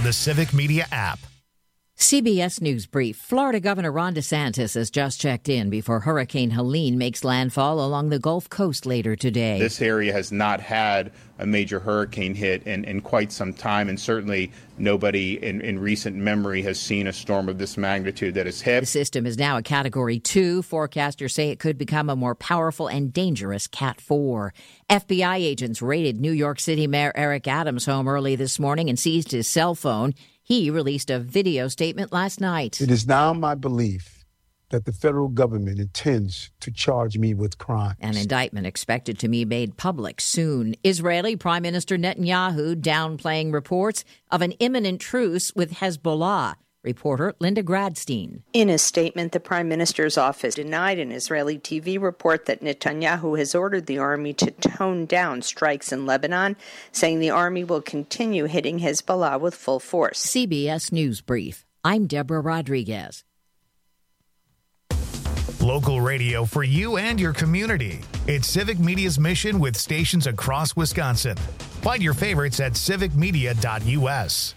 on the Civic Media app. CBS News Brief. Florida Governor Ron DeSantis has just checked in before Hurricane Helene makes landfall along the Gulf Coast later today. This area has not had a major hurricane hit in quite some time, and certainly nobody in recent memory has seen a storm of this magnitude that has hit. The system is now a Category 2. Forecasters say it could become a more powerful and dangerous Cat 4. FBI agents raided New York City Mayor Eric Adams' home early this morning and seized his cell phone. He released a video statement last night. It is now my belief that the federal government intends to charge me with crimes. An indictment expected to be made public soon. Israeli Prime Minister Netanyahu downplaying reports of an imminent truce with Hezbollah. Reporter Linda Gradstein. In a statement, the Prime Minister's office denied an Israeli TV report that Netanyahu has ordered the army to tone down strikes in Lebanon, saying the army will continue hitting Hezbollah with full force. CBS News Brief. I'm Deborah Rodriguez. Local radio for you and your community. It's Civic Media's mission with stations across Wisconsin. Find your favorites at civicmedia.us.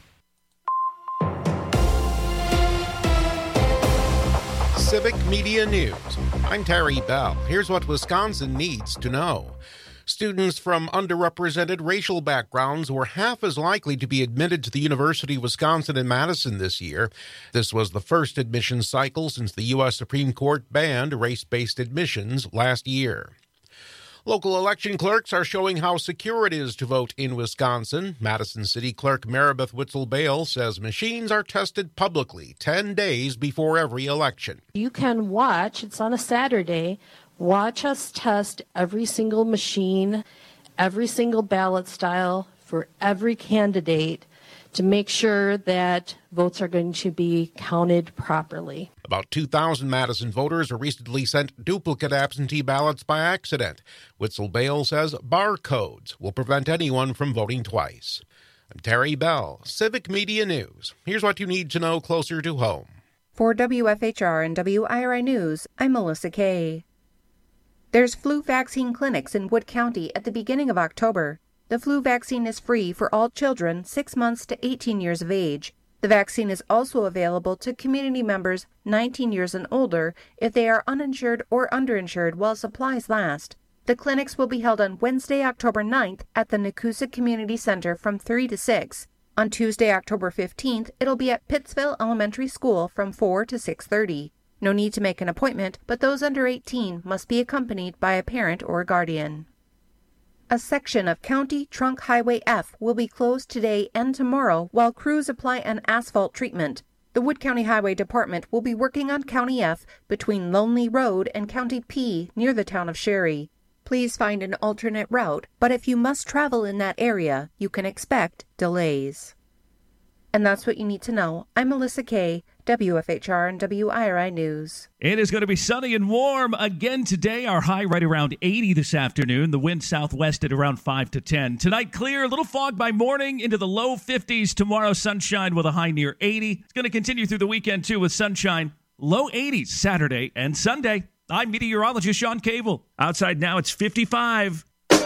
Civic Media News. I'm Terry Bell. Here's what Wisconsin needs to know. Students from underrepresented racial backgrounds were half as likely to be admitted to the University of Wisconsin in Madison this year. This was the first admission cycle since the U.S. Supreme Court banned race-based admissions last year. Local election clerks are showing how secure it is to vote in Wisconsin. Madison City Clerk Maribeth Witzel-Bale says machines are tested publicly 10 days before every election. You can watch, it's on a Saturday, watch us test every single machine, every single ballot style for every candidate to make sure that votes are going to be counted properly. About 2,000 Madison voters recently sent duplicate absentee ballots by accident. Witzel-Bale says barcodes will prevent anyone from voting twice. I'm Terry Bell, Civic Media News. Here's what you need to know closer to home. For WFHR and WIRI News, I'm Melissa Kay. There's flu vaccine clinics in Wood County at the beginning of October. The flu vaccine is free for all children 6 months to 18 years of age. The vaccine is also available to community members 19 years and older if they are uninsured or underinsured while supplies last. The clinics will be held on Wednesday, October 9th at the Nakusa Community Center from 3 to 6. On Tuesday, October 15th, it'll be at Pittsville Elementary School from 4 to 6:30. No need to make an appointment, but those under 18 must be accompanied by a parent or guardian. A section of County Trunk Highway F will be closed today and tomorrow while crews apply an asphalt treatment. The Wood County Highway Department will be working on County F between Lonely Road and County P near the town of Sherry. Please find an alternate route, but if you must travel in that area, you can expect delays. And that's what you need to know. I'm Melissa Kay, WFHR and WIRI News. It is going to be sunny and warm again today. Our high right around 80 this afternoon. The wind southwest at around 5 to 10. Tonight, clear, a little fog by morning into the low 50s. Tomorrow, sunshine with a high near 80. It's going to continue through the weekend, too, with sunshine. Low 80s Saturday and Sunday. I'm meteorologist Sean Cable. Outside now, it's 55.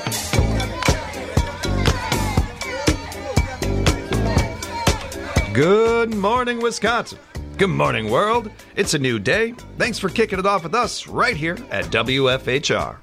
Good morning, Wisconsin. Good morning, world. It's a new day. Thanks for kicking it off with us right here at WFHR.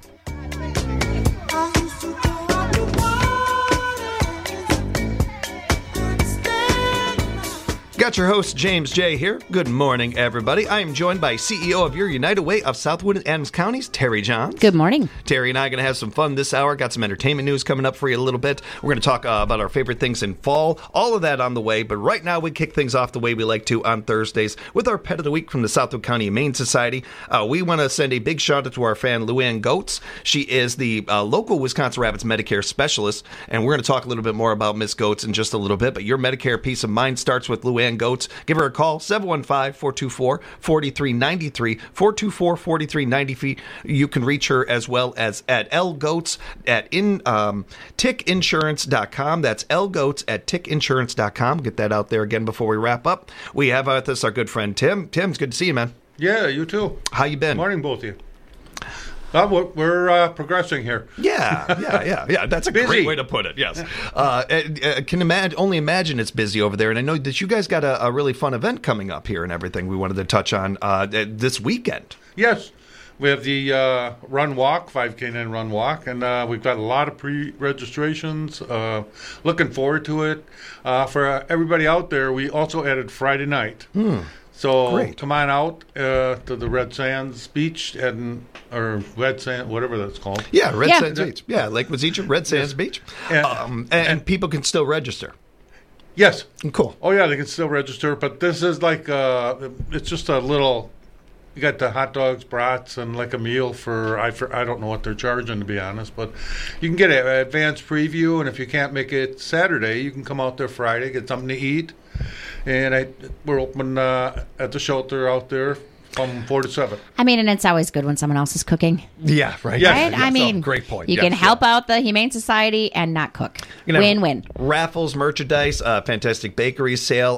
Got your host, James J. here. Good morning, everybody. I am joined by CEO of Your United Way of Southwood and Adams Counties, Terry Johns. Good morning. Terry and I are going to have some fun this hour. Got some entertainment news coming up for you a little bit. We're going to talk about our favorite things in fall. All of that on the way. But right now, we kick things off the way we like to on Thursdays with our Pet of the Week from the Southwood County Humane Society. We want to send a big shout out to our fan, Luann Goetz. She is the local Wisconsin Rabbits Medicare specialist. And we're going to talk a little bit more about Miss Goetz in just a little bit. But your Medicare peace of mind starts with Luann Goetz. Give her a call, 715-424-4393, 424-4393. You can reach her as well as at lgoetz at tickinsurance.com. That's lgoetz at tickinsurance.com. Get that out there again before we wrap up. We have with us our good friend Tim. Tim, it's good to see you, man. Yeah, you too. How you been? Morning, both of you. We're progressing here. Yeah. That's a great way to put it. Yes. I can only imagine it's busy over there. And I know that you guys got a really fun event coming up here and everything we wanted to touch on this weekend. Yes. We have the Run Walk, 5K9 Run Walk, and we've got a lot of pre-registrations. Looking forward to it. For everybody out there, we also added Friday night. So Great. Come on out to the Red Sands Beach, or Red Sand, whatever that's called. Yeah, Red Sands Beach. Yeah, Lake Wazeecha, Red Sands Beach. And people can still register. Yes. Cool. Oh, yeah, they can still register, but this is like, it's just a little... You got the hot dogs, brats, and like a meal for I don't know what they're charging, to be honest, but you can get an advanced preview, and if you can't make it Saturday, you can come out there Friday, get something to eat, and we're open at the shelter out there from 4 to 7. I mean, and it's always good when someone else is cooking. Yeah, right. Right? I mean, great point. You can help out the Humane Society and not cook. Win-win. Raffles, merchandise, fantastic bakery sale.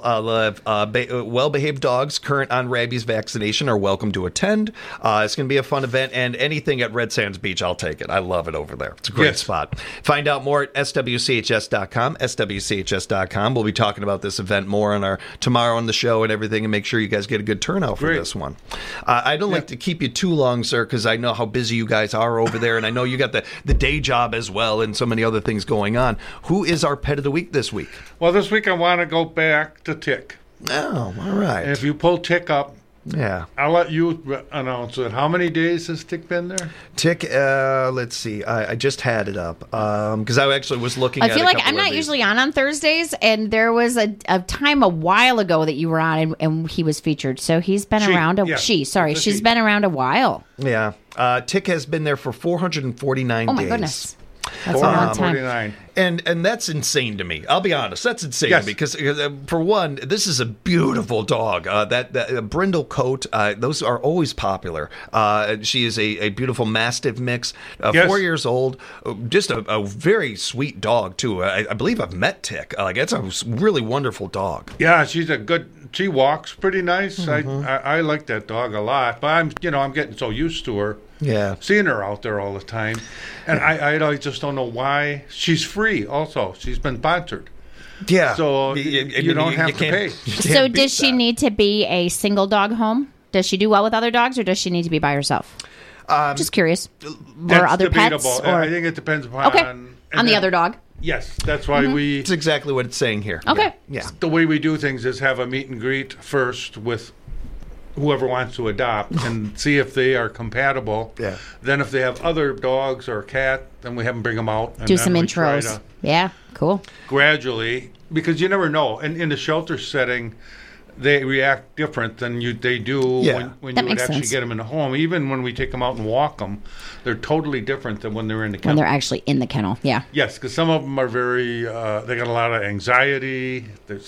Well-behaved dogs current on rabies vaccination are welcome to attend. It's going to be a fun event, and anything at Red Sands Beach, I'll take it. I love it over there. It's a great spot. Find out more at swchs.com, swchs.com. We'll be talking about this event more tomorrow on the show and everything, and make sure you guys get a good turnout for this one. I don't like to keep you too long, sir, because I know how busy you guys are over there, and I know you got the day job as well and so many other things going on. Who is our pet of the week this week? Well, this week I want to go back to Tick. Oh, all right. And if you pull Tick up, yeah, I'll let you announce it. How many days has Tick been there? Tick, let's see. I just had it up because I actually was looking at it. I feel like I'm not usually on Thursdays, and there was a time a while ago that you were on, and he was featured. So he's been around. She's been around a while. Yeah. Tick has been there for 449 days. Oh, my goodness. That's a long time. And that's insane to me. I'll be honest. That's insane to me because, for one, this is a beautiful dog. That brindle coat, those are always popular. She is a beautiful Mastiff mix, 4 years old. Just a very sweet dog, too. I believe I've met Tick. It's a really wonderful dog. Yeah, she walks pretty nice. Mm-hmm. I like that dog a lot. But I'm getting so used to her. Yeah, seeing her out there all the time, and I just don't know why. She's free. Also, she's been sponsored. Yeah, so you don't have to pay. So does she need to be a single dog home? Does she do well with other dogs, or does she need to be by herself? Just curious. Or other debatable. pets? Or... I think it depends upon the other dog. Yes, that's why It's exactly what it's saying here. Okay. Yeah. The way we do things is have a meet and greet first with whoever wants to adopt and see if they are compatible. Yeah. Then if they have other dogs or a cat, then we have them bring them out. And do some intros. Yeah, cool. Gradually, because you never know. And in the shelter setting, they react different than they do when you would actually get them in the home. Even when we take them out and walk them, they're totally different than when they're in the kennel. When they're actually in the kennel, yeah. Yes, because some of them are very, they got a lot of anxiety.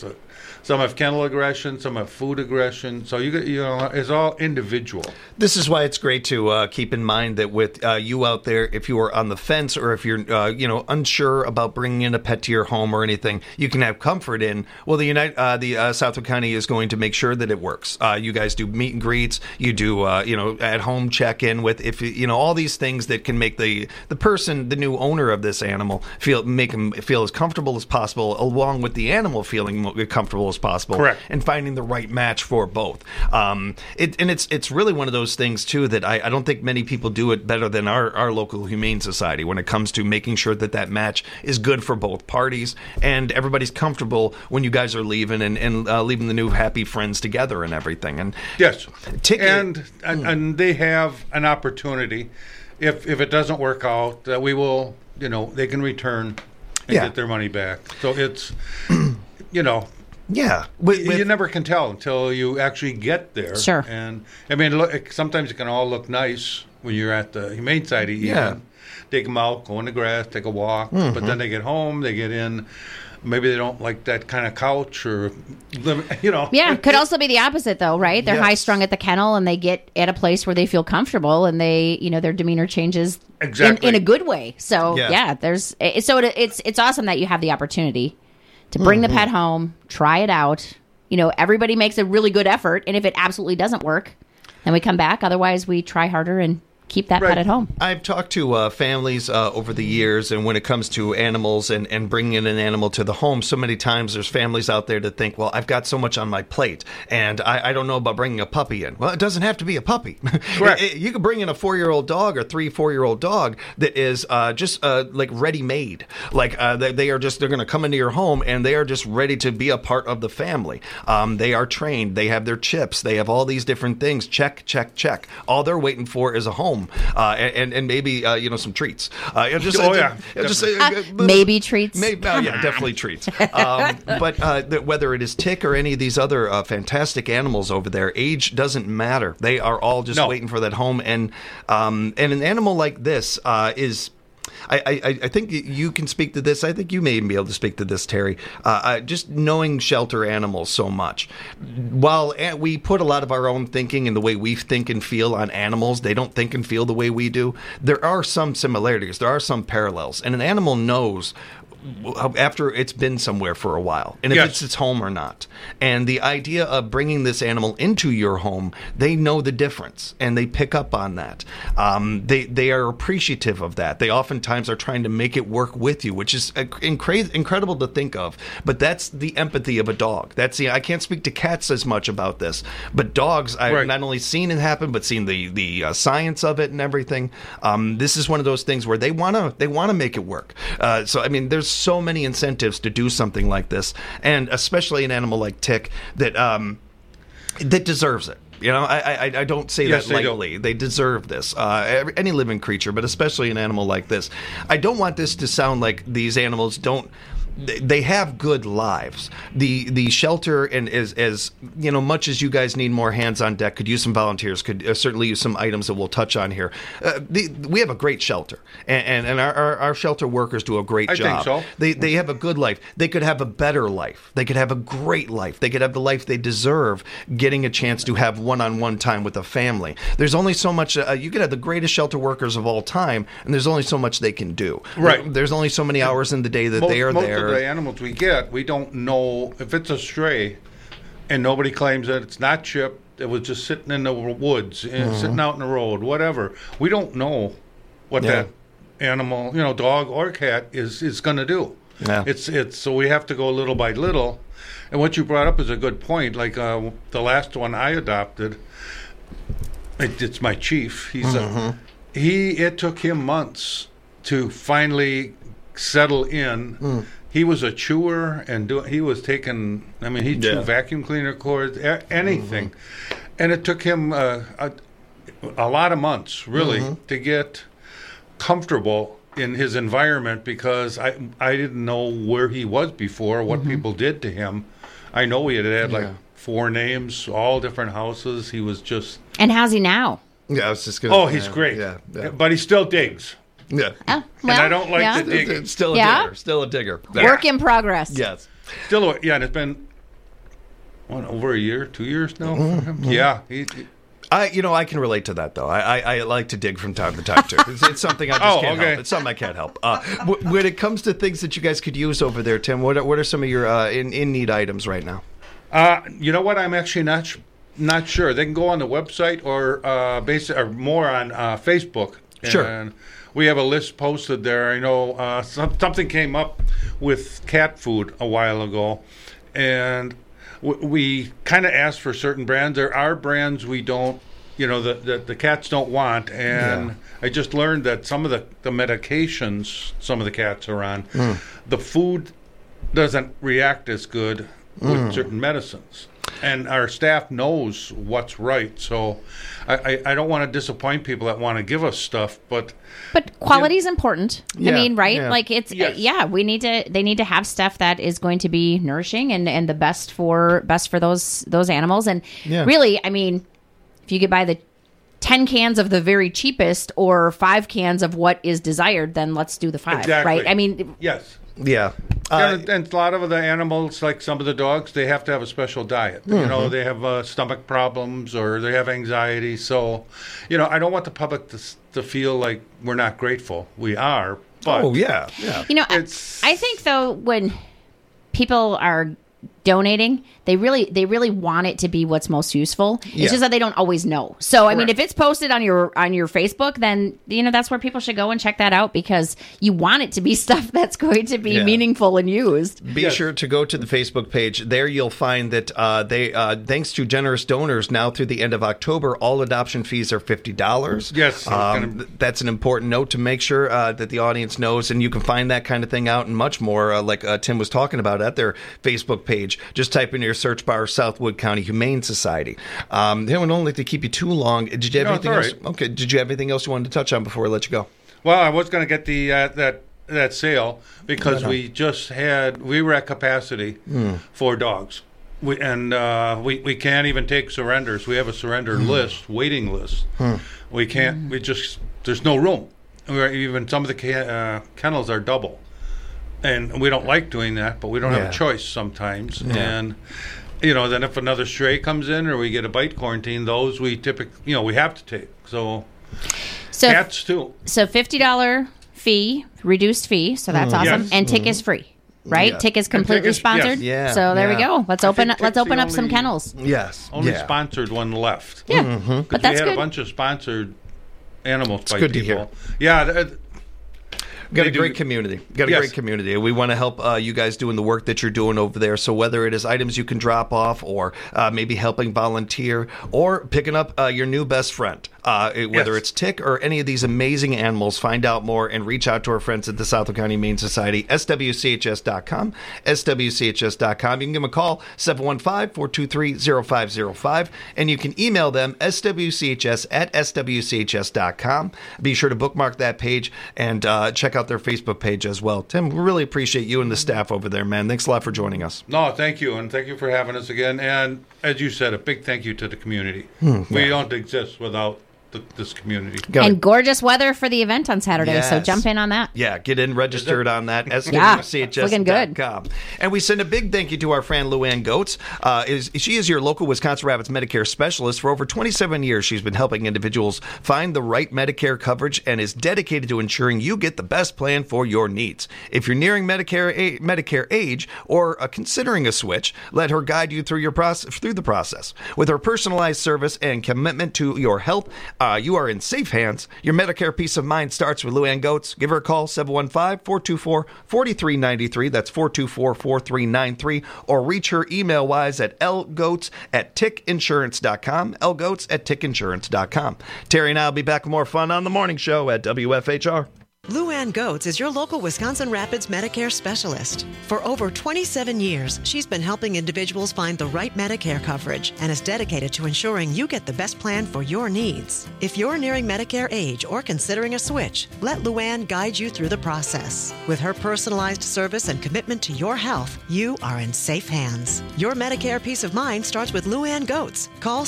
Some have kennel aggression, some have food aggression. So it's all individual. This is why it's great to keep in mind that with you out there, if you are on the fence or if you're unsure about bringing in a pet to your home or anything, you can have comfort in. Well, the Southwood County is going to make sure that it works. You guys do meet and greets. You do at home check in with all these things that can make the person, the new owner of this animal, make them feel as comfortable as possible, along with the animal feeling comfortable as possible. Correct. And finding the right match for both. It's really one of those things too that I don't think many people do it better than our local Humane Society when it comes to making sure that match is good for both parties and everybody's comfortable when you guys are leaving and leaving the new happy friends together and everything. And yes, and they have an opportunity if it doesn't work out that we will they can return and get their money back. So it's Yeah. You never can tell until you actually get there. Sure. And, I mean, sometimes it can all look nice when you're at the Humane Society. Yeah. Take them out, go in the grass, take a walk. Mm-hmm. But then they get home, they get in. Maybe they don't like that kind of couch or, Yeah, could also be the opposite, though, right? They're high-strung at the kennel, and they get at a place where they feel comfortable, and their demeanor changes in a good way. So, it's awesome that you have the opportunity to bring the pet home, try it out. Everybody makes a really good effort, and if it absolutely doesn't work, then we come back. Otherwise, we try harder and keep that pet at home. I've talked to families over the years, and when it comes to animals and bringing in an animal to the home, so many times there's families out there that think, well, I've got so much on my plate, and I don't know about bringing a puppy in. Well, it doesn't have to be a puppy. Correct. You could bring in a 4-year-old dog or 3-4-year-old dog that is just like ready-made. Like they're going to come into your home, and they are just ready to be a part of the family. They are trained. They have their chips. They have all these different things. Check, check, check. All they're waiting for is a home. And maybe some treats. Maybe treats. Definitely treats. But whether it is Tick or any of these other fantastic animals over there, age doesn't matter. They are all just waiting for that home. And an animal like this is. I think you can speak to this. I think you may even be able to speak to this, Terry. Just knowing shelter animals so much. While we put a lot of our own thinking and the way we think and feel on animals, they don't think and feel the way we do. There are some similarities. There are some parallels. And an animal knows after it's been somewhere for a while, and if it's its home or not. And the idea of bringing this animal into your home, they know the difference, and they pick up on that. They are appreciative of that. They oftentimes are trying to make it work with you, which is incredible to think of. But that's the empathy of a dog. I can't speak to cats as much about this, but dogs, I've not only seen it happen, but seen the science of it and everything. This is one of those things where they want to make it work. So I mean, there's so many incentives to do something like this, and especially an animal like Tick that deserves it. I don't say that lightly. They deserve this. Any living creature, but especially an animal like this. I don't want this to sound like these animals don't. They have good lives. The shelter, and as much as you guys need more hands on deck, could use some volunteers, could certainly use some items that we'll touch on here. We have a great shelter, and our shelter workers do a great job. I think so. They have a good life. They could have a better life. They could have a great life. They could have the life they deserve, getting a chance to have one-on-one time with a family. There's only so much. You could have the greatest shelter workers of all time, and there's only so much they can do. Right. There's only so many hours in the day that they are there. The animals we get, we don't know if it's a stray, and nobody claims that it's not chipped. It was just sitting in the woods, sitting out in the road, whatever. We don't know what that animal, dog or cat, is going to do. Yeah. It's so we have to go little by little. And what you brought up is a good point. Like the last one I adopted, it's my Chief. It took him months to finally settle in. He was a chewer, and he was taking. I mean, he chewed vacuum cleaner cords, anything, and it took him a lot of months, really, to get comfortable in his environment, because I didn't know where he was before, what people did to him. I know he had like 4 names, all different houses. He was just. And how's he now? Yeah, I was just going to. Oh, he's great. Yeah, but he still digs. Yeah. Well, and I don't like the digging. Still a digger. Work in progress. Yes. And it's been over a year, 2 years now for him. Yeah. I can relate to that, though. I like to dig from time to time, too. It's something I just can't help. It's something I can't help. When it comes to things that you guys could use over there, Tim, what are some of your in-need items right now? You know what? I'm actually not sure. They can go on the website or more on Facebook. Sure. And we have a list posted there. I know something came up with cat food a while ago, and we kind of asked for certain brands. There are brands we don't, the cats don't want, and I just learned that some of the medications some of the cats are on, the food doesn't react as good with certain medicines. And our staff knows what's right, so I don't want to disappoint people that want to give us stuff, but quality is important. Yeah, I mean, right? Yeah. Like it's they need to have stuff that is going to be nourishing and the best for those animals. And really, I mean, if you could buy the 10 cans of the very cheapest or 5 cans of what is desired, then let's do the 5. Exactly. Right? I mean, yes. Yeah. And a lot of the animals, like some of the dogs, they have to have a special diet. They have stomach problems or they have anxiety. So, I don't want the public to feel like we're not grateful. We are. But yeah. I think, though, when people are donating, they really want it to be what's most useful. It's just that they don't always know. So I mean, if it's posted on your Facebook, then that's where people should go and check that out, because you want it to be stuff that's going to be meaningful and used. Be sure to go to the Facebook page. There you'll find that they thanks to generous donors, now through the end of October, all adoption fees are $50. Yes. That's an important note to make sure that the audience knows, and you can find that kind of thing out and much more, like Tim was talking about, at their Facebook page. Just type in your search bar Southwood County Humane Society. I don't like to keep you too long. Did you have anything else? Right. Okay. Did you have anything else you wanted to touch on before I let you go? Well, I was going to get the that sale because we were at capacity for dogs. We can't even take surrenders. We have a surrender waiting list. We can't. There's no room. Even some of the kennels are double. And we don't like doing that, but we don't have a choice sometimes. Yeah. And, then if another stray comes in or we get a bite quarantine, those we typically, we have to take. So cats too. So $50 fee, reduced fee. So that's awesome. Yes. And Tick is free, right? Yeah. Tick is completely sponsored. Yes. Yeah. So there we go. Let's open up some kennels. Yes. Only sponsored one left. Yeah. But that's good. We had a bunch of sponsored animals by people. Good to hear. Yeah. Got a great community. Great community. We want to help you guys doing the work that you're doing over there. So whether it is items you can drop off, or maybe helping volunteer, or picking up your new best friend, whether it's Tick or any of these amazing animals, find out more and reach out to our friends at the Southwood County Humane Society, swchs.com, swchs.com. You can give them a call, 715-423-0505, and you can email them, swchs@swchs.com. Be sure to bookmark that page and check out their Facebook page as well. Tim, we really appreciate you and the staff over there, man. Thanks a lot for joining us. No, thank you, and thank you for having us again. And as you said, a big thank you to the community. We don't exist without this community. And gorgeous weather for the event on Saturday, so jump in on that. Yeah, get in, registered on that, swchs.com. And we send a big thank you to our friend Luann Goetz. She is your local Wisconsin Rapids Medicare specialist. For over 27 years, she's been helping individuals find the right Medicare coverage and is dedicated to ensuring you get the best plan for your needs. If you're nearing Medicare age or considering a switch, let her guide you through the process. With her personalized service and commitment to your health, you are in safe hands. Your Medicare peace of mind starts with Luann Goetz. Give her a call, 715-424-4393. That's 424-4393. Or reach her email-wise at lgoetz@tickinsurance.com. lgoetz@tickinsurance.com. Terry and I will be back with more fun on the morning show at WFHR. Luann Goetz is your local Wisconsin Rapids Medicare specialist. For over 27 years, she's been helping individuals find the right Medicare coverage and is dedicated to ensuring you get the best plan for your needs. If you're nearing Medicare age or considering a switch, let Luann guide you through the process. With her personalized service and commitment to your health, you are in safe hands. Your Medicare peace of mind starts with Luann Goetz. Call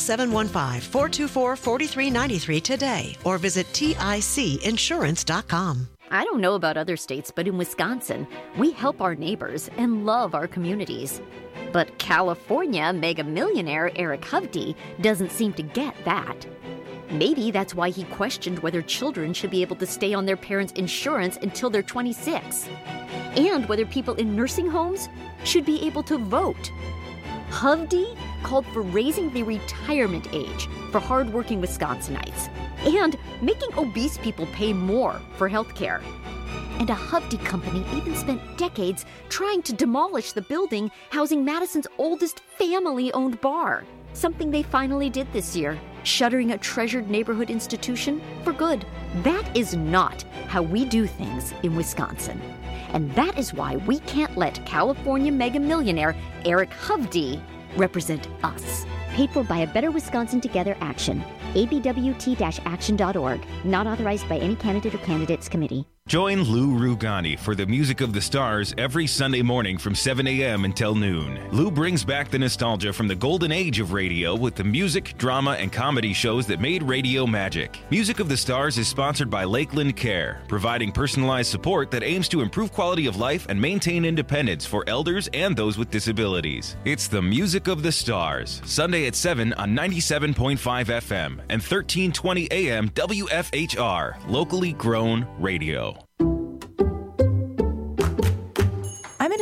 715-424-4393 today or visit TICinsurance.com. I don't know about other states, but in Wisconsin, we help our neighbors and love our communities. But California mega millionaire Eric Hovde doesn't seem to get that. Maybe that's why he questioned whether children should be able to stay on their parents' insurance until they're 26, and whether people in nursing homes should be able to vote. Hovde called for raising the retirement age for hardworking Wisconsinites and making obese people pay more for health care. And a Hovde company even spent decades trying to demolish the building housing Madison's oldest family-owned bar, something they finally did this year, shuttering a treasured neighborhood institution for good. That is not how we do things in Wisconsin. And that is why we can't let California mega millionaire Eric Hovde represent us. Paid for by a Better Wisconsin Together Action. abwt-action.org. Not authorized by any candidate or candidates committee. Join Lou Rugani for the Music of the Stars every Sunday morning from 7 a.m. until noon. Lou brings back the nostalgia from the golden age of radio with the music, drama, and comedy shows that made radio magic. Music of the Stars is sponsored by Lakeland Care, providing personalized support that aims to improve quality of life and maintain independence for elders and those with disabilities. It's the Music of the Stars, Sunday at 7 on 97.5 FM and 1320 AM WFHR, locally grown radio. I'm in a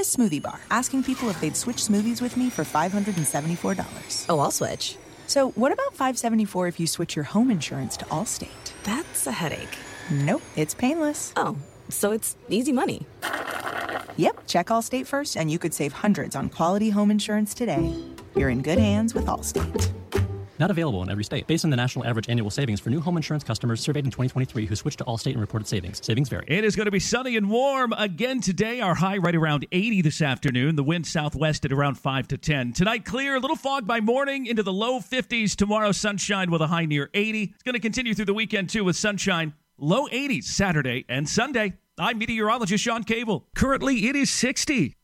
this smoothie bar, asking people if they'd switch smoothies with me for $574. Oh, I'll switch. So what about $574 if you switch your home insurance to Allstate? That's a headache. Nope, it's painless. Oh, so it's easy money. Yep, check Allstate first and you could save hundreds on quality home insurance today. You're in good hands with Allstate. Not available in every state. Based on the national average annual savings for new home insurance customers surveyed in 2023 who switched to Allstate and reported savings. Savings vary. It is going to be sunny and warm again today. Our high right around 80 this afternoon. The wind southwest at around 5 to 10. Tonight, clear. A little fog by morning into the low 50s. Tomorrow, sunshine with a high near 80. It's going to continue through the weekend, too, with sunshine. Low 80s Saturday and Sunday. I'm meteorologist Sean Cable. Currently, it is 60.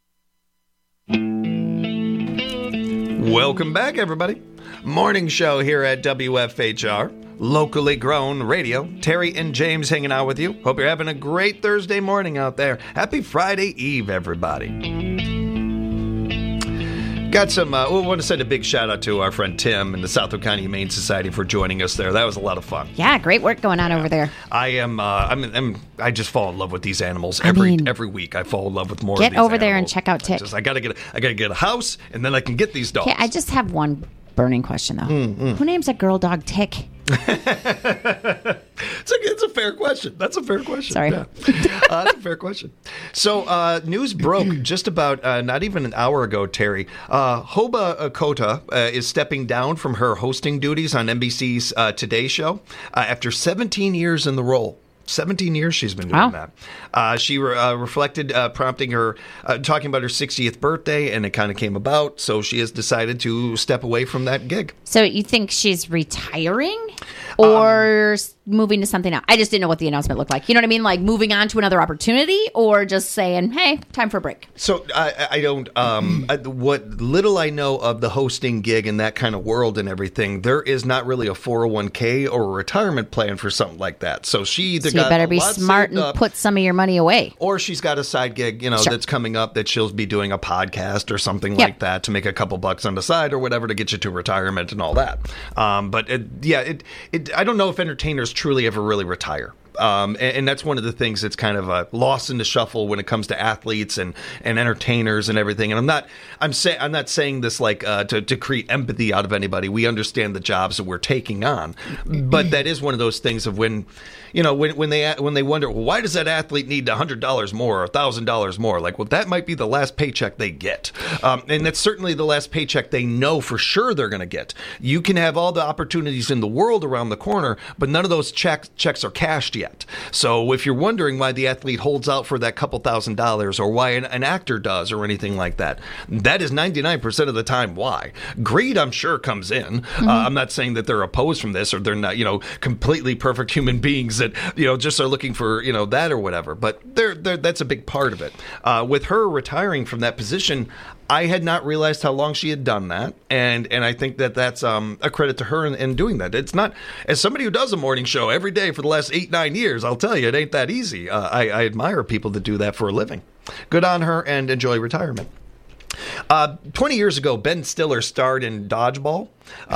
Welcome back, everybody. Morning show here at WFHR, locally grown radio. Terry and James hanging out with you. Hope you're having a great Thursday morning out there. Happy Friday Eve, everybody. Got some, we want to send a big shout out to our friend Tim and the Southwood County Humane Society for joining us there. That was a lot of fun. Yeah, great work going on over there. I just fall in love with these animals every week. I fall in love with more of these animals. Get over there and animals. check out Tick. I gotta get a house, and then I can get these dogs. Okay, I just have one burning question, though. Who names a girl dog Tick? It's a fair question. That's a fair question. Sorry. Yeah. That's a fair question. So news broke just about not even an hour ago, Terry. Hoba Kota is stepping down from her hosting duties on NBC's Today Show after 17 years in the role. 17 years she's been doing that. She reflected, prompting her, talking about her 60th birthday, and it kind of came about. So she has decided to step away from that gig. So you think she's retiring or moving to something else? I just didn't know what the announcement looked like. You know what I mean? Like moving on to another opportunity or just saying, hey, time for a break. So I don't, what little I know of the hosting gig and that kind of world and everything, there is not really a 401k or a retirement plan for something like that. So she either you better be smart and put some of your money away. Or she's got a side gig, that's coming up that she'll be doing a podcast or something like that to make a couple bucks on the side or whatever to get you to retirement and all that. But I don't know if entertainers truly ever really retire. And that's one of the things that's kind of lost in the shuffle when it comes to athletes and entertainers and everything. And I'm not saying this like to create empathy out of anybody. We understand the jobs that we're taking on, but that is one of those things of when they wonder, well, why does that athlete need $100 more or $1,000 more? Like, well, that might be the last paycheck they get, and that's certainly the last paycheck they know for sure they're going to get. You can have all the opportunities in the world around the corner, but none of those checks are cashed yet. So if you're wondering why the athlete holds out for that couple $1,000s or why an actor does or anything like that, that is 99% of the time why. Greed, I'm sure, comes in. I'm not saying that they're opposed from this or they're not, completely perfect human beings that, just are looking for, that or whatever. But that's a big part of it. With her retiring from that position, I had not realized how long she had done that, and I think that's a credit to her in doing that. It's not, as somebody who does a morning show every day for the last 8-9 years, I'll tell you, it ain't that easy. I admire people that do that for a living. Good on her, and enjoy retirement. 20 years ago, Ben Stiller starred in Dodgeball.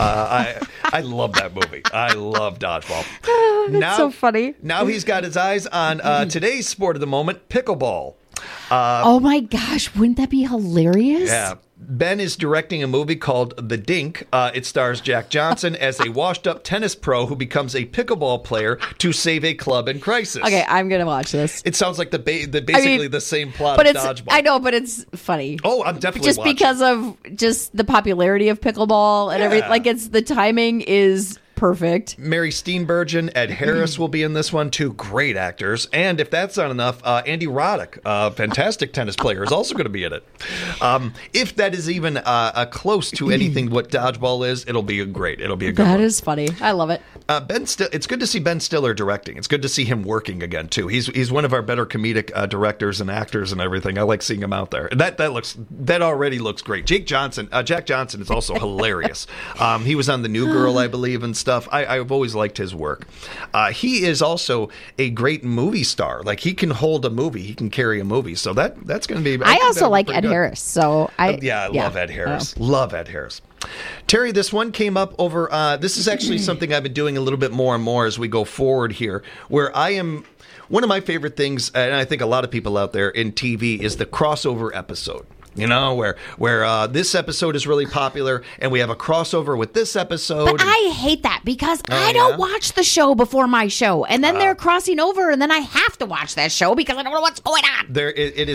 I love that movie. I love Dodgeball. That's so funny. Now he's got his eyes on today's sport of the moment, pickleball. Oh my gosh, wouldn't that be hilarious? Yeah. Ben is directing a movie called The Dink. It stars Jack Johnson as a washed-up tennis pro who becomes a pickleball player to save a club in crisis. Okay, I'm going to watch this. It sounds like basically the same plot but of Dodgeball. I know, but it's funny. Oh, I'm definitely just watching. Because of just the popularity of pickleball and everything. Like, the timing is perfect. Mary Steenburgen, Ed Harris will be in this one, too. Great actors. And if that's not enough, Andy Roddick, a fantastic tennis player, is also going to be in it. If that is even close to anything what Dodgeball is, it'll be great. It'll be a good one. That is funny. I love it. It's good to see Ben Stiller directing. It's good to see him working again, too. He's one of our better comedic directors and actors and everything. I like seeing him out there. That already looks great. Jack Johnson is also hilarious. He was on The New Girl, I believe, and stuff. stuff. I've always liked his work. He is also a great movie star. Like, he can hold a movie. He can carry a movie. So that's going to be... I also like Ed Harris. So I love Ed Harris. Love Ed Harris. Terry, this one came up over... this is actually something I've been doing a little bit more and more as we go forward here, where I am... One of my favorite things, and I think a lot of people out there in TV, is the crossover episode. You know, where this episode is really popular, and we have a crossover with this episode. But I hate that because I don't watch the show before my show, and then they're crossing over, and then I have to watch that show because I don't know what's going on. It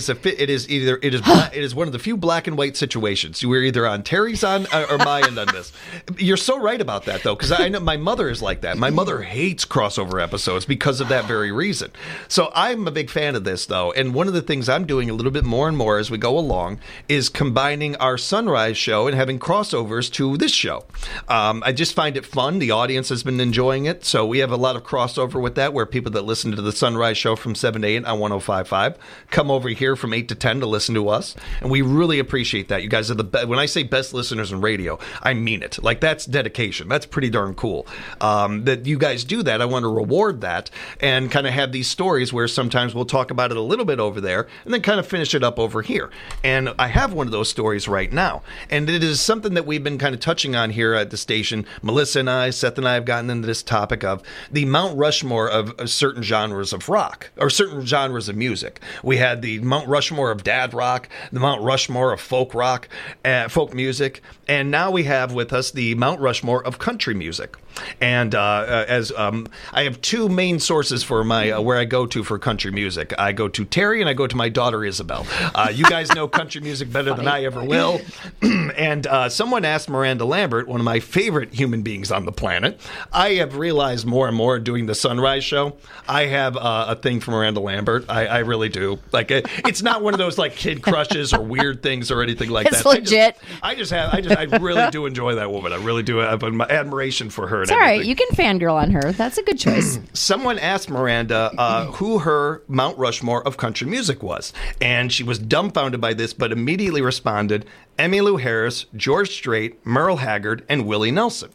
is one of the few black and white situations. We're either on Terry's on or my end on this. You're so right about that, though, because I know my mother is like that. My mother hates crossover episodes because of that very reason. So I'm a big fan of this, though, and one of the things I'm doing a little bit more and more as we go along is combining our Sunrise show and having crossovers to this show. I just find it fun. The audience has been enjoying it. So we have a lot of crossover with that, where people that listen to the Sunrise show from 7 to 8 on 105.5 come over here from 8 to 10 to listen to us. And we really appreciate that. You guys are the best. When I say best listeners in radio, I mean it. Like, that's dedication. That's pretty darn cool. That you guys do that. I want to reward that and kind of have these stories where sometimes we'll talk about it a little bit over there and then kind of finish it up over here. And I have one of those stories right now, and it is something that we've been kind of touching on here at the station. Melissa and I, Seth and I have gotten into this topic of the Mount Rushmore of certain genres of rock, or certain genres of music. We had the Mount Rushmore of dad rock, the Mount Rushmore of folk rock, folk music, and now we have with us the Mount Rushmore of country music. And I have two main sources for my where I go to for country music. I go to Terry and I go to my daughter Isabel. You guys know country music better than I ever will. And someone asked Miranda Lambert, one of my favorite human beings on the planet. I have realized more and more doing the Sunrise show, I have a thing for Miranda Lambert. I really do. Like, it's not one of those like kid crushes or weird things or anything like that. It's legit. I really do enjoy that woman. I really do have an admiration for her. It's all right. You can fangirl on her. That's a good choice. Someone asked Miranda who her Mount Rushmore of country music was, and she was dumbfounded by this, but immediately responded, Emmylou Harris, George Strait, Merle Haggard, and Willie Nelson.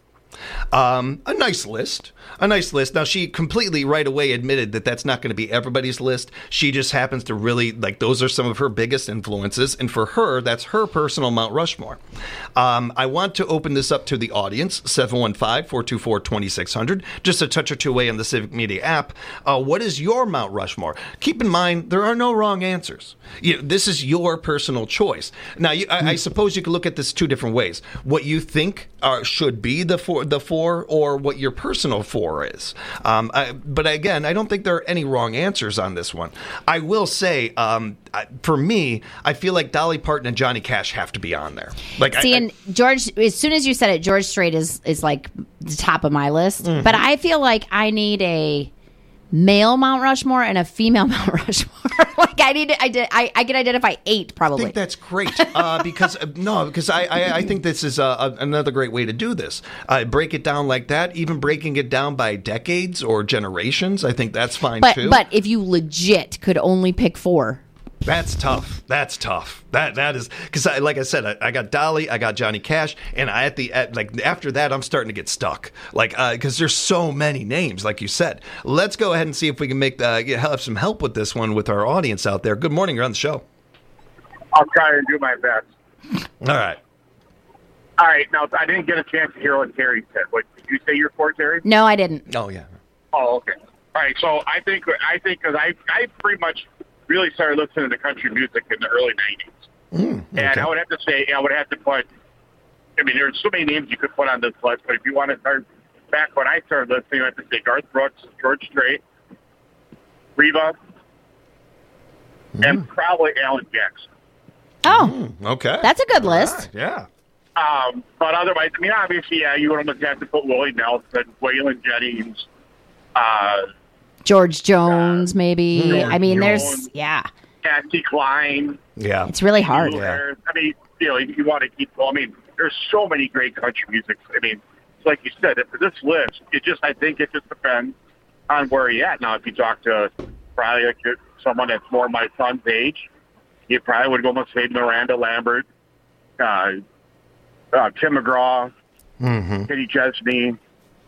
A nice list. Now, she completely right away admitted that that's not going to be everybody's list. She just happens to really, like, those are some of her biggest influences. And for her, that's her personal Mount Rushmore. I want to open this up to the audience, 715-424-2600. Just a touch or two away on the Civic Media app. What is your Mount Rushmore? Keep in mind, there are no wrong answers. This is your personal choice. Now, I suppose you could look at this two different ways. What you think should be the four, or what your personal four is. But again, I don't think there are any wrong answers on this one. I will say, for me, I feel like Dolly Parton and Johnny Cash have to be on there. Like, and George, as soon as you said it, George Strait is like the top of my list. Mm-hmm. But I feel like I need a male Mount Rushmore and a female Mount Rushmore. Like, I can identify 8 probably. I think that's great because I think this is another great way to do this. Break it down like that, even breaking it down by decades or generations. I think that's fine too. But if you legit could only pick 4. That's tough. That is because, like I said, I got Dolly, I got Johnny Cash, and after that, I'm starting to get stuck. Like, because there's so many names, like you said. Let's go ahead and see if we can have some help with this one with our audience out there. Good morning, you're on the show. I'll try and do my best. All right. Now I didn't get a chance to hear what Terry said. What did you say? You're for Terry? No, I didn't. Oh yeah. Oh, okay. All right. So I think because I pretty much really started listening to country music in the early 90s. Okay. And I would have to say, put, there's so many names you could put on this list, but if you want to start back when I started listening, I have to say Garth Brooks, George Strait, Reba, and probably Alan Jackson. Oh, okay. That's a good list. Yeah. But otherwise, obviously, you would almost have to put Willie Nelson, Waylon Jennings, George Jones, maybe. George There's, Patsy Cline. Yeah. It's really hard. Yeah. If you want to keep going, there's so many great country music. Like you said, for this list, I think it just depends on where you're at. Now, if you talk to probably someone that's more my son's age, you probably would almost say Miranda Lambert, Tim McGraw, Kenny Chesney,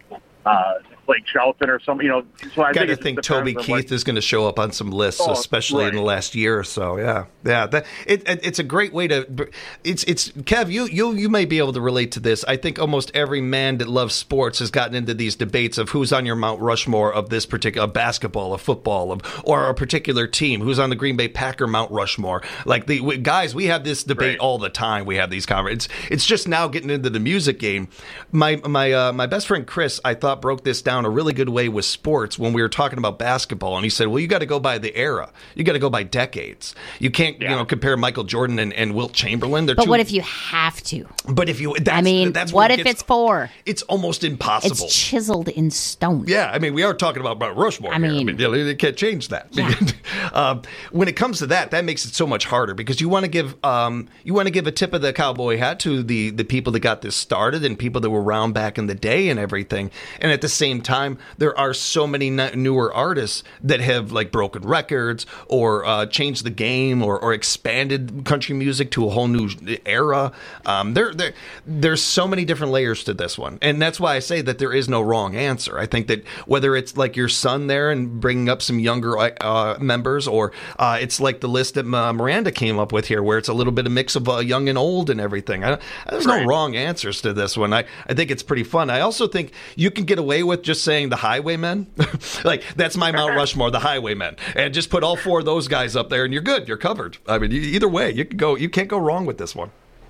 Blake Shelton or something, So I think Toby Keith is going to show up on some lists, especially in the last year or so. Yeah. It's a great way to. It's Kev. You may be able to relate to this. I think almost every man that loves sports has gotten into these debates of who's on your Mount Rushmore of this particular basketball, of football, or a particular team. Who's on the Green Bay Packer Mount Rushmore? Like guys, we have this debate all the time. We have these conversations. It's just now getting into the music game. My best friend Chris, I thought, broke this down a really good way with sports when we were talking about basketball, and he said, well, you got to go by the era. You got to go by decades. You can't compare Michael Jordan and Wilt Chamberlain. But what if you have to? But if you, that's what if it's four? It's almost impossible. It's chiseled in stone. Yeah, I mean, we are talking about Mount Rushmore. They can't change that. Yeah. When it comes to that makes it so much harder because you want to give a tip of the cowboy hat to the people that got this started and people that were around back in the day and everything. And at the same time, there are so many newer artists that have like broken records or changed the game or expanded country music to a whole new era. There's so many different layers to this one, and that's why I say that there is no wrong answer. I think that whether it's like your son there and bringing up some younger members, or it's like the list that Miranda came up with here, where it's a little bit of mix of young and old and everything. There's no wrong answers to this one. I think it's pretty fun. I also think you can get away with just saying the Highwaymen. Like, that's my Mount Rushmore, the Highwaymen. And just put all four of those guys up there and you're good. You're covered. I mean, either way, you can't go wrong with this one.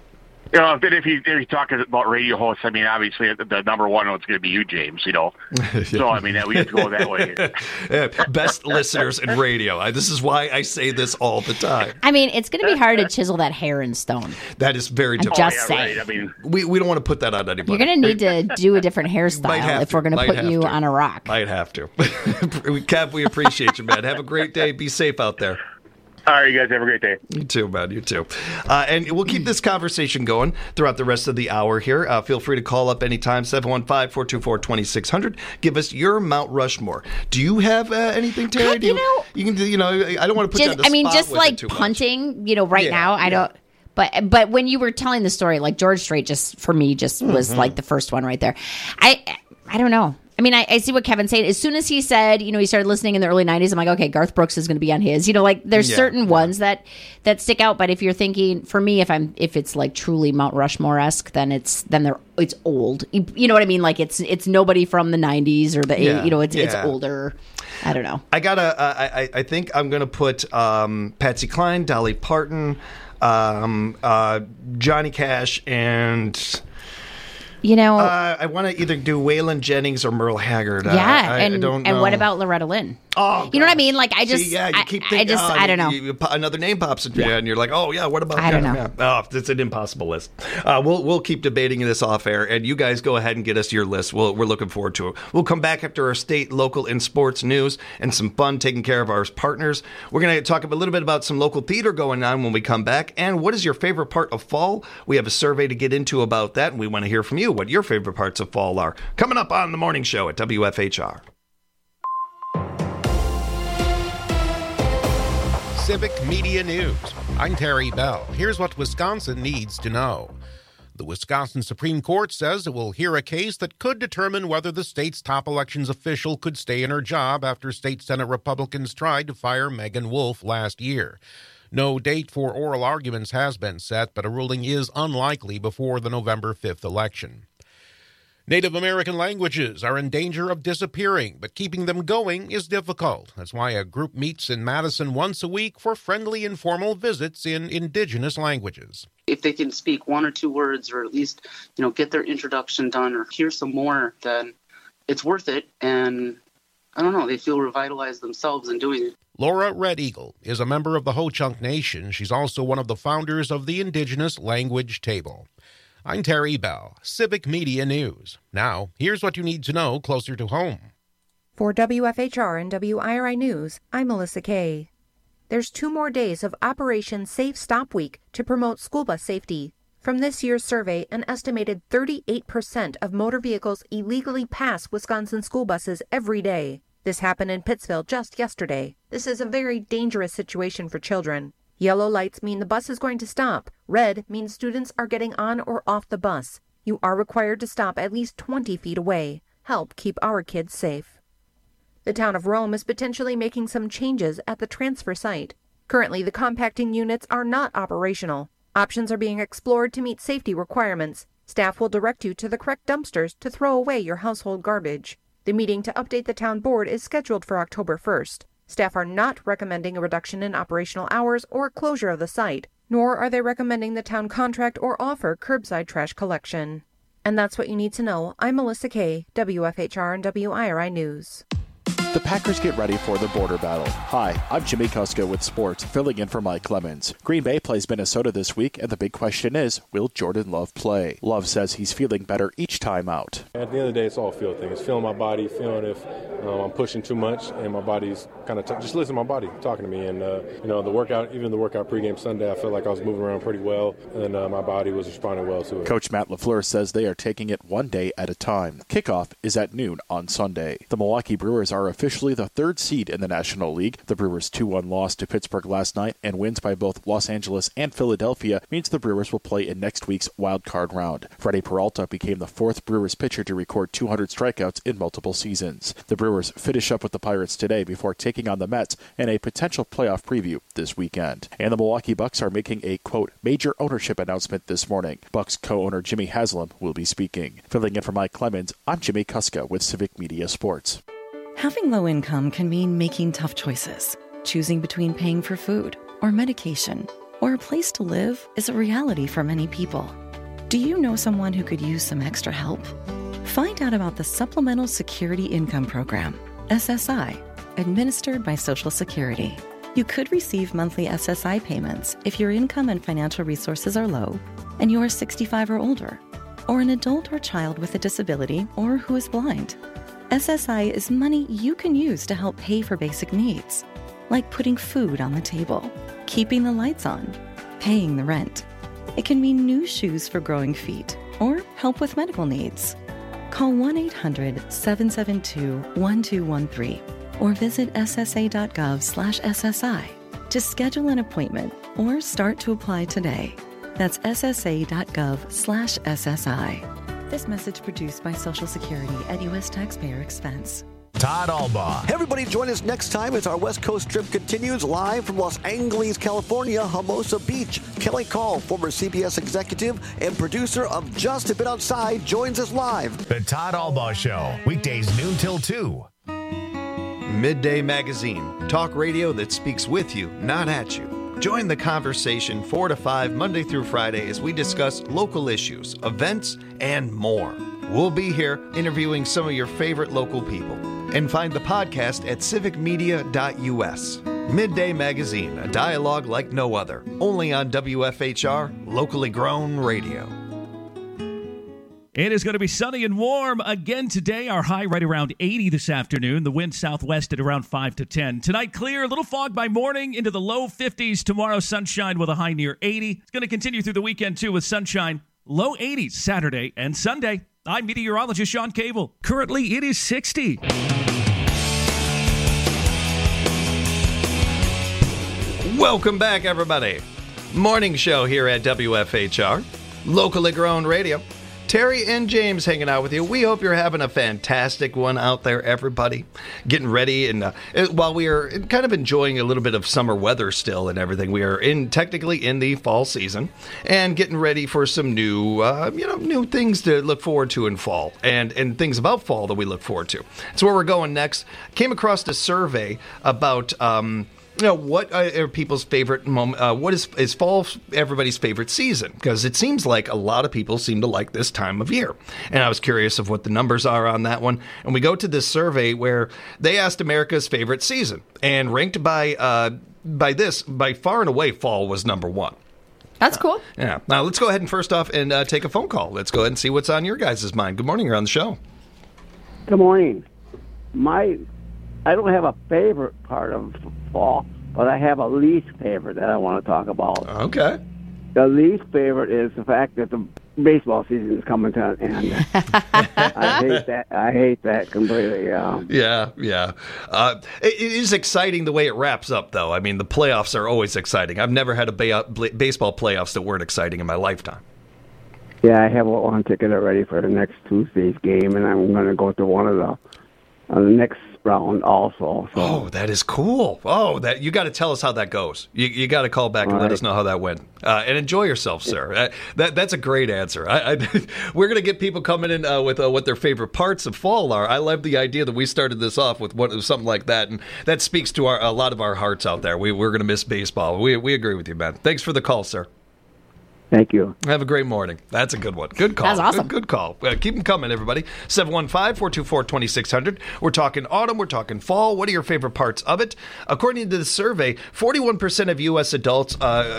If you talk about radio hosts, I mean, obviously the number one is going to be you, James. So I mean, we have to go that way. Best listeners in radio. This is why I say this all the time. I mean, it's going to be hard to chisel that hair in stone. That is very difficult. I'm just saying. Right. I mean, we don't want to put that on anybody. You're going to need to do a different hairstyle if we're going to put you on a rock. Might have to. Kev, we appreciate you, man. Have a great day. Be safe out there. All right, you guys have a great day. You too, man. You too. And we'll keep this conversation going throughout the rest of the hour here. Feel free to call up anytime, 715-424-2600. Give us your Mount Rushmore. Do you have anything, Terry? I don't want to put you on the spot just with like it too punting, right now, I don't. But when you were telling the story, like George Strait, just for me, was like the first one right there. I don't know. I mean, I see what Kevin's saying. As soon as he said, he started listening in the early 90s, I'm like, okay, Garth Brooks is going to be on his. There's certain ones that stick out. But if you're thinking, for me, if it's like truly Mount Rushmore-esque, then it's old. You know what I mean? Like it's nobody from the 90s or it's older. I don't know. I think I'm going to put Patsy Cline, Dolly Parton, Johnny Cash, and... I want to either do Waylon Jennings or Merle Haggard. I don't know. And what about Loretta Lynn? Oh, you know what I mean? Like, I just, you keep thinking, I don't know. Another name pops into you, and you're like, oh yeah, what about? I don't know. Yeah. Oh, it's an impossible list. We'll keep debating this off air, and you guys go ahead and get us your list. We're looking forward to it. We'll come back after our state, local, and sports news, and some fun taking care of our partners. We're going to talk a little bit about some local theater going on when we come back, and what is your favorite part of fall? We have a survey to get into about that, and we want to hear from you what your favorite parts of fall are. Coming up on the morning show at WFHR. Civic Media News. I'm Terry Bell. Here's what Wisconsin needs to know. The Wisconsin Supreme Court says it will hear a case that could determine whether the state's top elections official could stay in her job after state Senate Republicans tried to fire Megan Wolfe last year. No date for oral arguments has been set, but a ruling is unlikely before the November 5th election. Native American languages are in danger of disappearing, but keeping them going is difficult. That's why a group meets in Madison once a week for friendly, informal visits in indigenous languages. If they can speak one or two words, or at least, get their introduction done or hear some more, then it's worth it. And I don't know, they feel revitalized themselves in doing it. Laura Red Eagle is a member of the Ho-Chunk Nation. She's also one of the founders of the Indigenous Language Table. I'm Terry Bell, Civic Media News. Now, here's what you need to know closer to home. For WFHR and WIRI News, I'm Melissa Kay. There's 2 more days of Operation Safe Stop Week to promote school bus safety. From this year's survey, an estimated 38% of motor vehicles illegally pass Wisconsin school buses every day. This happened in Pittsville just yesterday. This is a very dangerous situation for children. Yellow lights mean the bus is going to stop. Red means students are getting on or off the bus. You are required to stop at least 20 feet away. help keep our kids safe. The town of Rome is potentially making some changes at the transfer site. Currently, the compacting units are not operational. Options are being explored to meet safety requirements. Staff will direct you to the correct dumpsters to throw away your household garbage. The meeting to update the town board is scheduled for October 1st. Staff are not recommending a reduction in operational hours or closure of the site, nor are they recommending the town contract or offer curbside trash collection. And that's what you need to know. I'm Melissa Kay, WFHR and WIRI News. The Packers get ready for the border battle. Hi, I'm Jimmy Kuska with sports, filling in for Mike Clemens. Green Bay plays Minnesota this week, and the big question is, will Jordan Love play? Love says he's feeling better each time out. At the end of the day, it's all a feel thing. It's feeling my body, feeling if I'm pushing too much, and my body's kind of just listen to my body talking to me. And the workout pregame Sunday, I felt like I was moving around pretty well, and my body was responding well to it. Coach Matt LaFleur says they are taking it one day at a time. Kickoff is at noon on Sunday. The Milwaukee Brewers are officially the third seed in the National League. The Brewers' 2-1 loss to Pittsburgh last night and wins by both Los Angeles and Philadelphia means the Brewers will play in next week's wild card round. Freddie Peralta became the fourth Brewers pitcher to record 200 strikeouts in multiple seasons. The Brewers finish up with the Pirates today before taking on the Mets in a potential playoff preview this weekend. And the Milwaukee Bucks are making a, quote, major ownership announcement this morning. Bucks co-owner Jimmy Haslam will be speaking. Filling in for Mike Clemens, I'm Jimmy Kuska with Civic Media Sports. Having low income can mean making tough choices. Choosing between paying for food or medication or a place to live is a reality for many people. Do you know someone who could use some extra help? Find out about the Supplemental Security Income Program, SSI, administered by Social Security. You could receive monthly SSI payments if your income and financial resources are low and you are 65 or older, or an adult or child with a disability or who is blind. SSI is money you can use to help pay for basic needs, like putting food on the table, keeping the lights on, paying the rent. It can mean new shoes for growing feet or help with medical needs. Call 1-800-772-1213 or visit ssa.gov/SSI to schedule an appointment or start to apply today. That's ssa.gov/SSI. This message produced by Social Security at U.S. taxpayer expense. Todd Albaugh. Everybody join us next time as our West Coast trip continues live from Los Angeles, California, Hermosa Beach. Kelly Call, former CBS executive and producer of Just a Bit Outside, joins us live. The Todd Albaugh Show, weekdays noon till 2. Midday Magazine, talk radio that speaks with you, not at you. Join the conversation 4 to 5 Monday through Friday as we discuss local issues, events, and more. We'll be here interviewing some of your favorite local people. And find the podcast at civicmedia.us. Midday Magazine, a dialogue like no other. Only on WFHR, locally grown radio. It is going to be sunny and warm again today. Our high right around 80 this afternoon. The wind southwest at around 5 to 10. Tonight, clear. A little fog by morning into the low 50s. Tomorrow, sunshine with a high near 80. It's going to continue through the weekend, too, with sunshine. Low 80s Saturday and Sunday. I'm meteorologist Sean Cable. Currently, it is 60. Welcome back, everybody. Morning show here at WFHR. Locally grown radio. Terry and James hanging out with you. We hope you're having a fantastic one out there, everybody. Getting ready, and while we are kind of enjoying a little bit of summer weather still and everything, we are technically in the fall season and getting ready for some new things to look forward to in fall and things about fall that we look forward to. That's where we're going next. Came across a survey about what are people's favorite moment? What is fall everybody's favorite season? Because it seems like a lot of people seem to like this time of year. And I was curious of what the numbers are on that one. And we go to this survey where they asked America's favorite season. And ranked by far and away, fall was number one. That's cool. Yeah. Now, let's go ahead and first off and take a phone call. Let's go ahead and see what's on your guys' mind. Good morning. You're on the show. Good morning. I don't have a favorite part of fall, but I have a least favorite that I want to talk about. Okay. The least favorite is the fact that the baseball season is coming to an end. I hate that completely. Yeah. It is exciting the way it wraps up, though. I mean, the playoffs are always exciting. I've never had a baseball playoffs that weren't exciting in my lifetime. Yeah, I have one ticket already for the next Tuesday's game, and I'm going to go to one of the next round also. So. Oh, that is cool. Oh, that you got to tell us how that goes. You got to call back and let us know how that went. And enjoy yourself, sir. That's a great answer. We're going to get people coming in with what their favorite parts of fall are. I love the idea that we started this off with something like that, and that speaks to a lot of our hearts out there. We're going to miss baseball. We agree with you, man. Thanks for the call, sir. Thank you. Have a great morning. That's a good one. Good call. That's awesome. Good call. Keep them coming, everybody. 715-424-2600. We're talking autumn. We're talking fall. What are your favorite parts of it? According to the survey, 41% of U.S. adults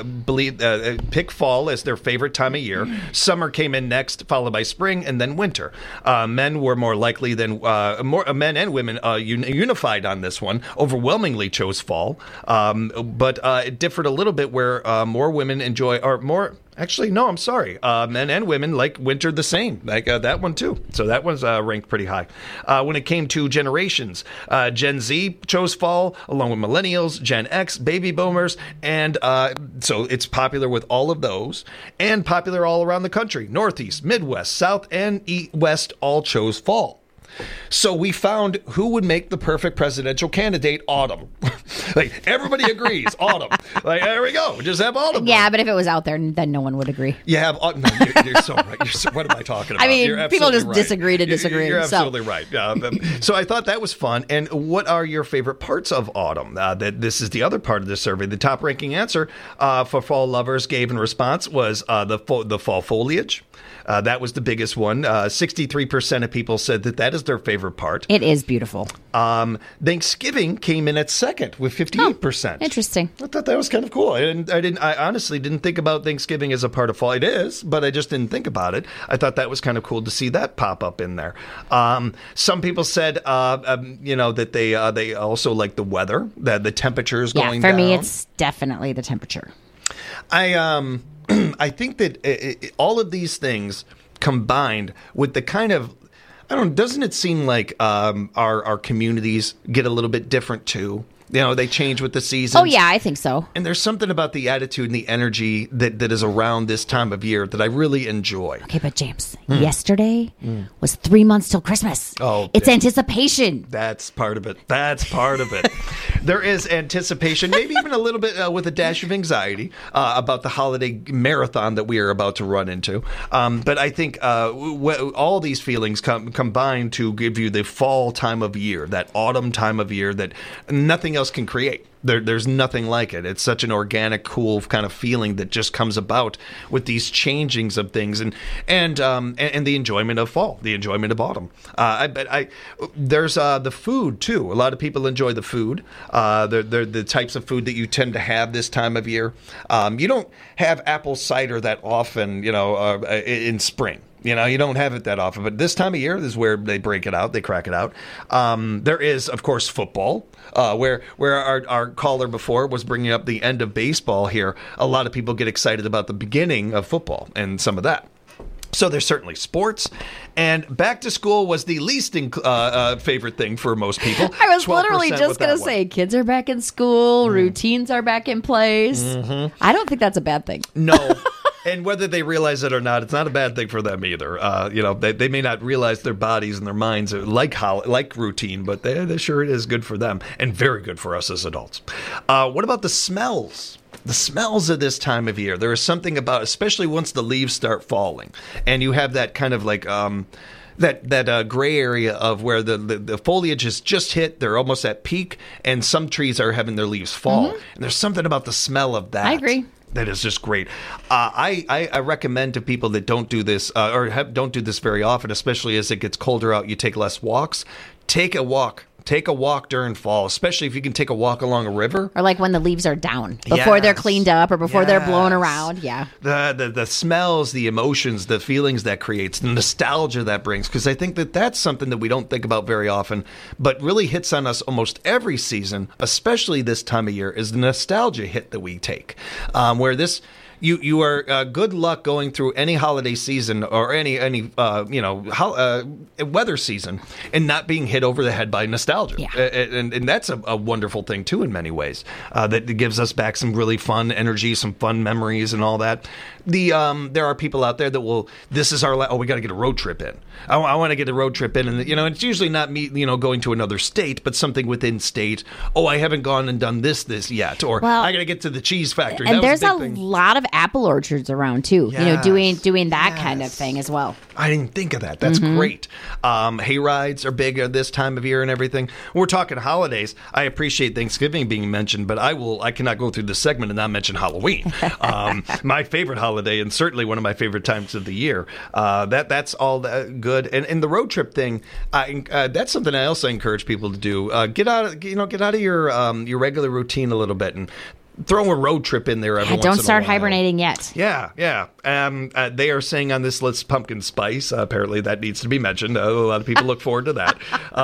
pick fall as their favorite time of year. Summer came in next, followed by spring, and then winter. Men were more likely than men and women unified on this one. Overwhelmingly chose fall, but it differed a little bit where more women enjoy or more. Actually, no, I'm sorry. Men and women like winter the same. Like that one, too. So that one's ranked pretty high. When it came to generations, Gen Z chose fall, along with millennials, Gen X, baby boomers, and so it's popular with all of those, and popular all around the country. Northeast, Midwest, South, and West all chose fall. So we found who would make the perfect presidential candidate. Autumn. Like, everybody agrees. Autumn. Like, there we go. Just have autumn. Yeah, but if it was out there, then no one would agree. You have autumn. No, you're so right. What am I talking about? I mean, people just disagree to disagree. You're absolutely right. So I thought that was fun. And what are your favorite parts of autumn? This is the other part of the survey. The top ranking answer for fall lovers gave in response was the fall foliage. That was the biggest one. 63% of people said that is their favorite part. It is beautiful. Thanksgiving came in at second with 58%. Interesting. I thought that was kind of cool. I honestly didn't think about Thanksgiving as a part of fall. It is, but I just didn't think about it. I thought that was kind of cool to see that pop up in there. Some people said, that they also like the weather, that the temperature is going down. For me, it's definitely the temperature. I think that all of these things combined with the kind of, doesn't it seem like our communities get a little bit different too? You know, they change with the seasons. Oh, yeah, I think so. And there's something about the attitude and the energy that is around this time of year that I really enjoy. Okay, but James, yesterday was 3 months till Christmas. Oh, it's anticipation. That's part of it. There is anticipation, maybe even a little bit with a dash of anxiety about the holiday marathon that we are about to run into. But I think all these feelings combine to give you the fall time of year, that autumn time of year that nothing else can create. There's nothing like it. It's such an organic, cool kind of feeling that just comes about with these changings of things and the enjoyment of fall, the enjoyment of autumn. There's the food too. A lot of people enjoy the food. The types of food that you tend to have this time of year. You don't have apple cider that often, in spring. You don't have it that often, but this time of year is where they break it out, they crack it out. There is, of course, football, where our caller before was bringing up the end of baseball here. A lot of people get excited about the beginning of football and some of that. So there's certainly sports, and back to school was the least favorite thing for most people. I was literally just going to say, kids are back in school, routines are back in place. Mm-hmm. I don't think that's a bad thing. No. And whether they realize it or not, it's not a bad thing for them either. They may not realize their bodies and their minds are like routine, but they sure it is good for them and very good for us as adults. What about the smells? The smells of this time of year. There is something about, especially once the leaves start falling, and you have that kind of like that gray area of where the foliage has just hit. They're almost at peak, and some trees are having their leaves fall. Mm-hmm. And there's something about the smell of that. I agree. That is just great. I recommend to people that don't do this don't do this very often, especially as it gets colder out, you take less walks. Take a walk. Take a walk during fall, especially if you can take a walk along a river. Or like when the leaves are down, before they're cleaned up or before they're blown around. Yeah. The smells, the emotions, the feelings that creates, the nostalgia that brings. Because I think that's something that we don't think about very often, but really hits on us almost every season, especially this time of year, is the nostalgia hit that we take. Where this you are good luck going through any holiday season or any weather season and not being hit over the head by nostalgia. Yeah. And that's a wonderful thing too in many ways. That gives us back some really fun energy, some fun memories, and all that. There are people out there that will. This is our. We got to get a road trip in. I want to get a road trip in, and it's usually not me, going to another state, but something within state. Oh, I haven't gone and done this yet, or I got to get to the cheese factory. And there's a lot of apple orchards around too. Yes. Doing that kind of thing as well. I didn't think of that. That's great. Hay rides are big this time of year and everything. We're talking holidays. I appreciate Thanksgiving being mentioned, but I cannot go through this segment and not mention Halloween. My favorite holiday, and certainly one of my favorite times of the year. That's all good. And the road trip thing, that's something I also encourage people to do. Get out of your regular routine a little bit and throw a road trip in there every once in a while. Don't start hibernating yet. Yeah. They are saying on this list pumpkin spice. Apparently that needs to be mentioned. A lot of people look forward to that.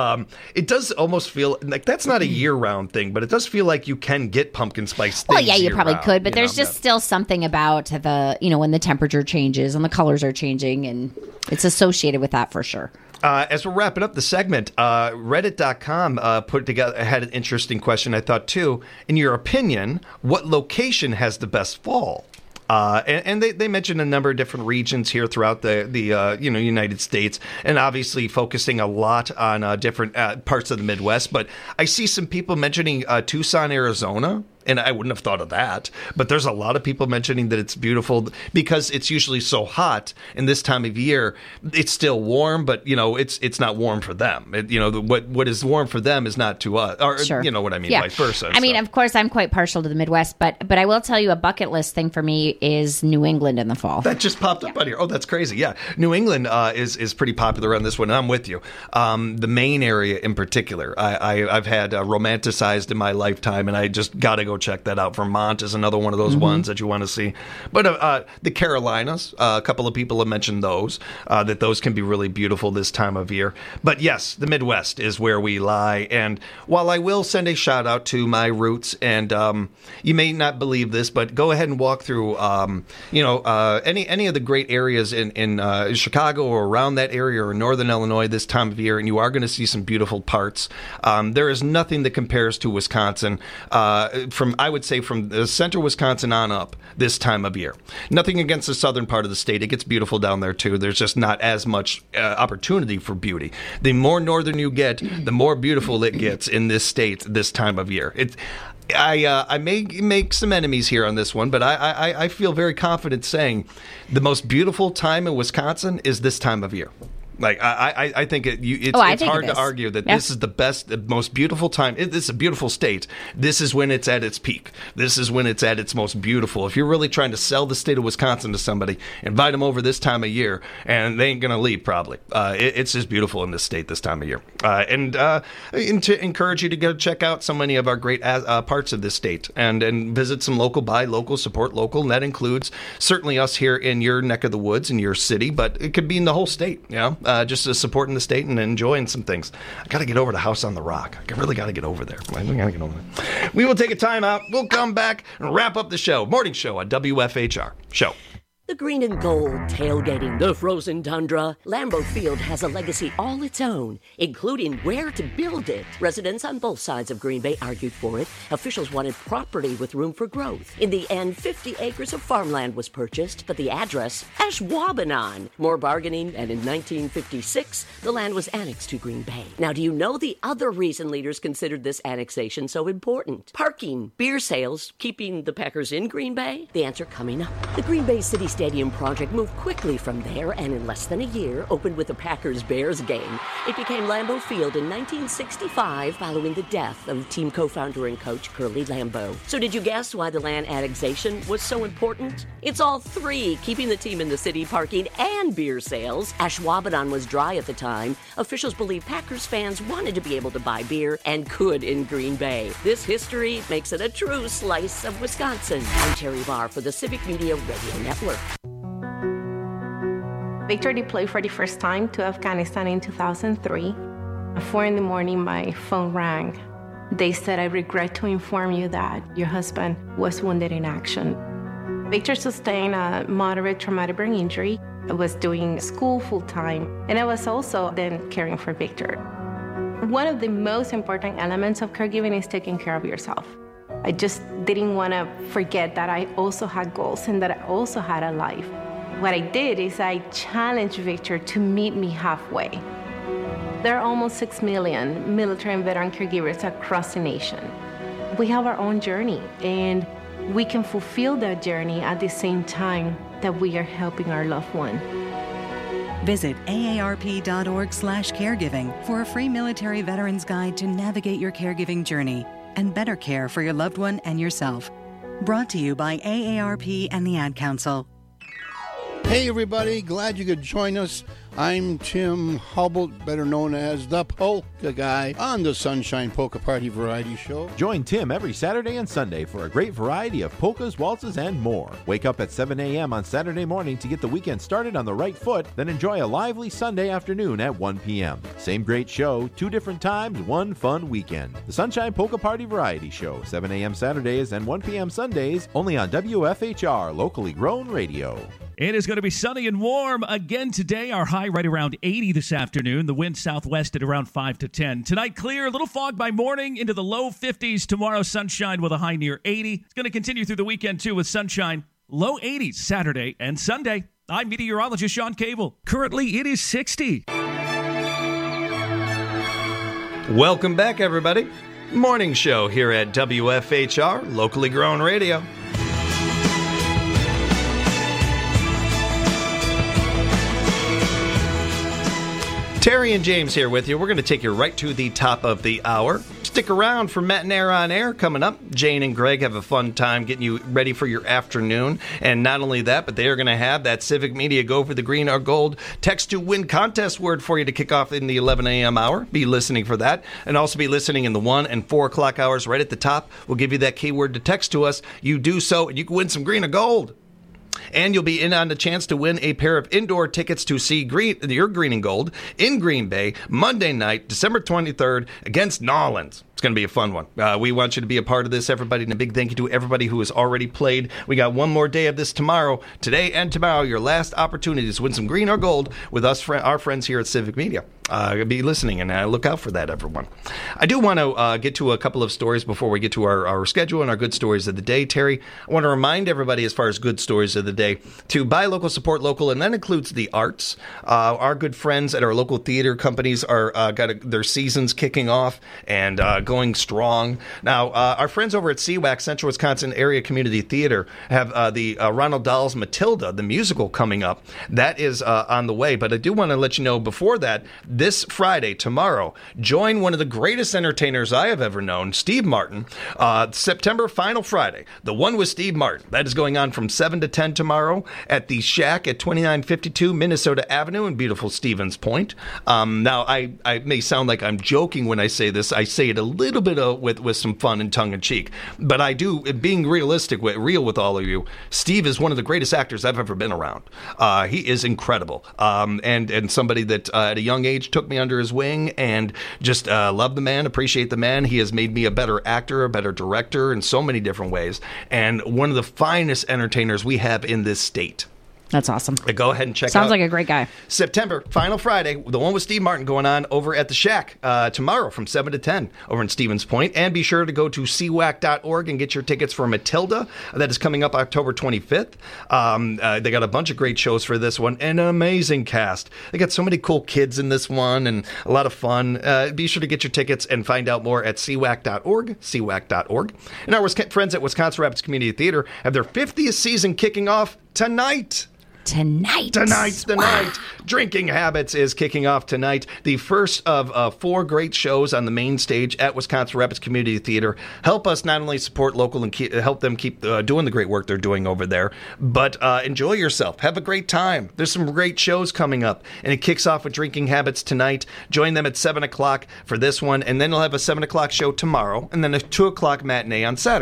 It does almost feel like that's not a year-round thing, but it does feel like you can get pumpkin spice things. Well, yeah, you probably could, but there's just still something about when the temperature changes and the colors are changing, and it's associated with that for sure. As we're wrapping up the segment, Reddit.com had an interesting question, I thought, too. In your opinion, what location has the best fall? And they mentioned a number of different regions here throughout the United States, and obviously focusing a lot on different parts of the Midwest. But I see some people mentioning Tucson, Arizona. And I wouldn't have thought of that. But there's a lot of people mentioning that it's beautiful because it's usually so hot. And this time of year, it's still warm, but, it's not warm for them. What is warm for them is not to us. Or, sure. You know what I mean, yeah. vice versa. I mean, of course, I'm quite partial to the Midwest, but I will tell you a bucket list thing for me is New England in the fall. That just popped up on here. Oh, that's crazy. Yeah. New England is pretty popular on this one, and I'm with you. The Maine area in particular, I've had romanticized in my lifetime, and I just got to go check that out. Vermont is another one of those ones that you want to see. But the Carolinas, a couple of people have mentioned those, that those can be really beautiful this time of year. But yes, the Midwest is where we lie. And while I will send a shout out to my roots, and you may not believe this, but go ahead and walk through, any of the great areas in Chicago or around that area or northern Illinois this time of year, and you are going to see some beautiful parts. There is nothing that compares to Wisconsin I would say from the center Wisconsin on up this time of year. Nothing against the southern part of the state. It gets beautiful down there, too. There's just not as much opportunity for beauty. The more northern you get, the more beautiful it gets in this state this time of year. I may make some enemies here on this one, but I feel very confident saying the most beautiful time in Wisconsin is this time of year. Like I think it's hard to argue that this is the most beautiful time. It's a beautiful state. This is when it's at its peak. This is when it's at its most beautiful. If you're really trying to sell the state of Wisconsin to somebody, invite them over this time of year, and they ain't gonna leave probably. It's just beautiful in this state this time of year. And to encourage you to go check out so many of our great parts of this state and visit some local, buy local, support local, and that includes certainly us here in your neck of the woods in your city, but it could be in the whole state. Just supporting the state and enjoying some things. I got to get over to House on the Rock. I really got to get over there. We will take a time out. We'll come back and wrap up the show. Morning show on WFHR. Show. The green and gold, tailgating the frozen tundra, Lambeau Field has a legacy all its own, including where to build it. Residents on both sides of Green Bay argued for it. Officials wanted property with room for growth. In the end, 50 acres of farmland was purchased, but the address, Ashwaubenon. More bargaining, and in 1956, the land was annexed to Green Bay. Now, do you know the other reason leaders considered this annexation so important? Parking, beer sales, keeping the Packers in Green Bay? The answer coming up. The Green Bay City Stadium project moved quickly from there and in less than a year opened with a Packers-Bears game. It became Lambeau Field in 1965 following the death of team co-founder and coach Curly Lambeau. So did you guess why the land annexation was so important? It's all three, keeping the team in the city, parking, and beer sales. Ashwaubenon was dry at the time. Officials believe Packers fans wanted to be able to buy beer and could in Green Bay. This history makes it a true slice of Wisconsin. I'm Terry Barr for the Civic Media Radio Network. Victor deployed for the first time to Afghanistan in 2003. At 4 a.m, my phone rang. They said, "I regret to inform you that your husband was wounded in action." Victor sustained a moderate traumatic brain injury. I was doing school full-time, and I was also then caring for Victor. One of the most important elements of caregiving is taking care of yourself. I just didn't want to forget that I also had goals and that I also had a life. What I did is I challenged Victor to meet me halfway. There are almost 6 million military and veteran caregivers across the nation. We have our own journey, and we can fulfill that journey at the same time that we are helping our loved one. Visit aarp.org/caregiving for a free military veterans guide to navigate your caregiving journey and better care for your loved one and yourself. Brought to you by AARP and the Ad Council. Hey everybody, glad you could join us. I'm Tim Hubble, better known as the Polka Guy, on the Sunshine Polka Party Variety Show. Join Tim every Saturday and Sunday for a great variety of polkas, waltzes, and more. Wake up at 7 a.m. on Saturday morning to get the weekend started on the right foot, then enjoy a lively Sunday afternoon at 1 p.m. Same great show, 2 different times, 1 fun weekend. The Sunshine Polka Party Variety Show, 7 a.m. Saturdays and 1 p.m. Sundays, only on WFHR, locally grown radio. It is going to be sunny and warm again today. Our high right around 80 this afternoon. The wind southwest at around 5 to 10. Tonight, clear, a little fog by morning into the low 50s. Tomorrow, sunshine with a high near 80. It's going to continue through the weekend, too, with sunshine. Low 80s Saturday and Sunday. I'm meteorologist Sean Cable. Currently, it is 60. Welcome back, everybody. Morning show here at WFHR, locally grown radio. Terry and James here with you. We're going to take you right to the top of the hour. Stick around for Matinee on Air coming up. Jane and Greg have a fun time getting you ready for your afternoon. And not only that, but they are going to have that Civic Media Go for the Green or Gold text to win contest word for you to kick off in the 11 a.m. hour. Be listening for that. And also be listening in the 1 and 4 o'clock hours right at the top. We'll give you that keyword to text to us. You do so, and you can win some green or gold. And you'll be in on the chance to win a pair of indoor tickets to see your Green and Gold in Green Bay Monday night, December 23rd against Nolans. It's going to be a fun one. We want you to be a part of this, everybody, and a big thank you to everybody who has already played. We got one more day of this tomorrow. Today and tomorrow, your last opportunity to win some green or gold with us, our friends here at Civic Media. Be listening, and look out for that, everyone. I do want to get to a couple of stories before we get to our schedule and our good stories of the day. Terry, I want to remind everybody, as far as good stories of the day, to buy local, support local, and that includes the arts. Our good friends at our local theater companies are got their seasons kicking off and going strong. Now, our friends over at CWAC, Central Wisconsin Area Community Theater, have the Ronald Dahl's Matilda, the musical, coming up. That is on the way, but I do want to let you know before that, this Friday, tomorrow, join one of the greatest entertainers I have ever known, Steve Martin, September final Friday, the one with Steve Martin. That is going on from 7 to 10 tomorrow at the Shack at 2952 Minnesota Avenue in beautiful Stevens Point. Now, I may sound like I'm joking when I say this. I say it a little bit with some fun and tongue-in-cheek, but I do, being real with all of you, Steve is one of the greatest actors I've ever been around. He is incredible, and somebody that at a young age took me under his wing and just love the man, appreciate the man. He has made me a better actor, a better director in so many different ways, and one of the finest entertainers we have in this state. That's awesome. Go ahead and check out. Sounds like a great guy. September, final Friday, the one with Steve Martin going on over at the Shack tomorrow from 7 to 10 over in Stevens Point. And be sure to go to cwac.org and get your tickets for Matilda. That is coming up October 25th. They got a bunch of great shows for this one and an amazing cast. They got so many cool kids in this one and a lot of fun. Be sure to get your tickets and find out more at cwac.org, cwac.org. And our friends at Wisconsin Rapids Community Theater have their 50th season kicking off tonight. Tonight. Drinking Habits is kicking off tonight. The first of 4 great shows on the main stage at Wisconsin Rapids Community Theater. Help us not only support local and help them keep doing the great work they're doing over there, but enjoy yourself. Have a great time. There's some great shows coming up, and it kicks off with Drinking Habits tonight. Join them at 7 o'clock for this one, and then they'll have a 7 o'clock show tomorrow, and then a 2 o'clock matinee on Saturday.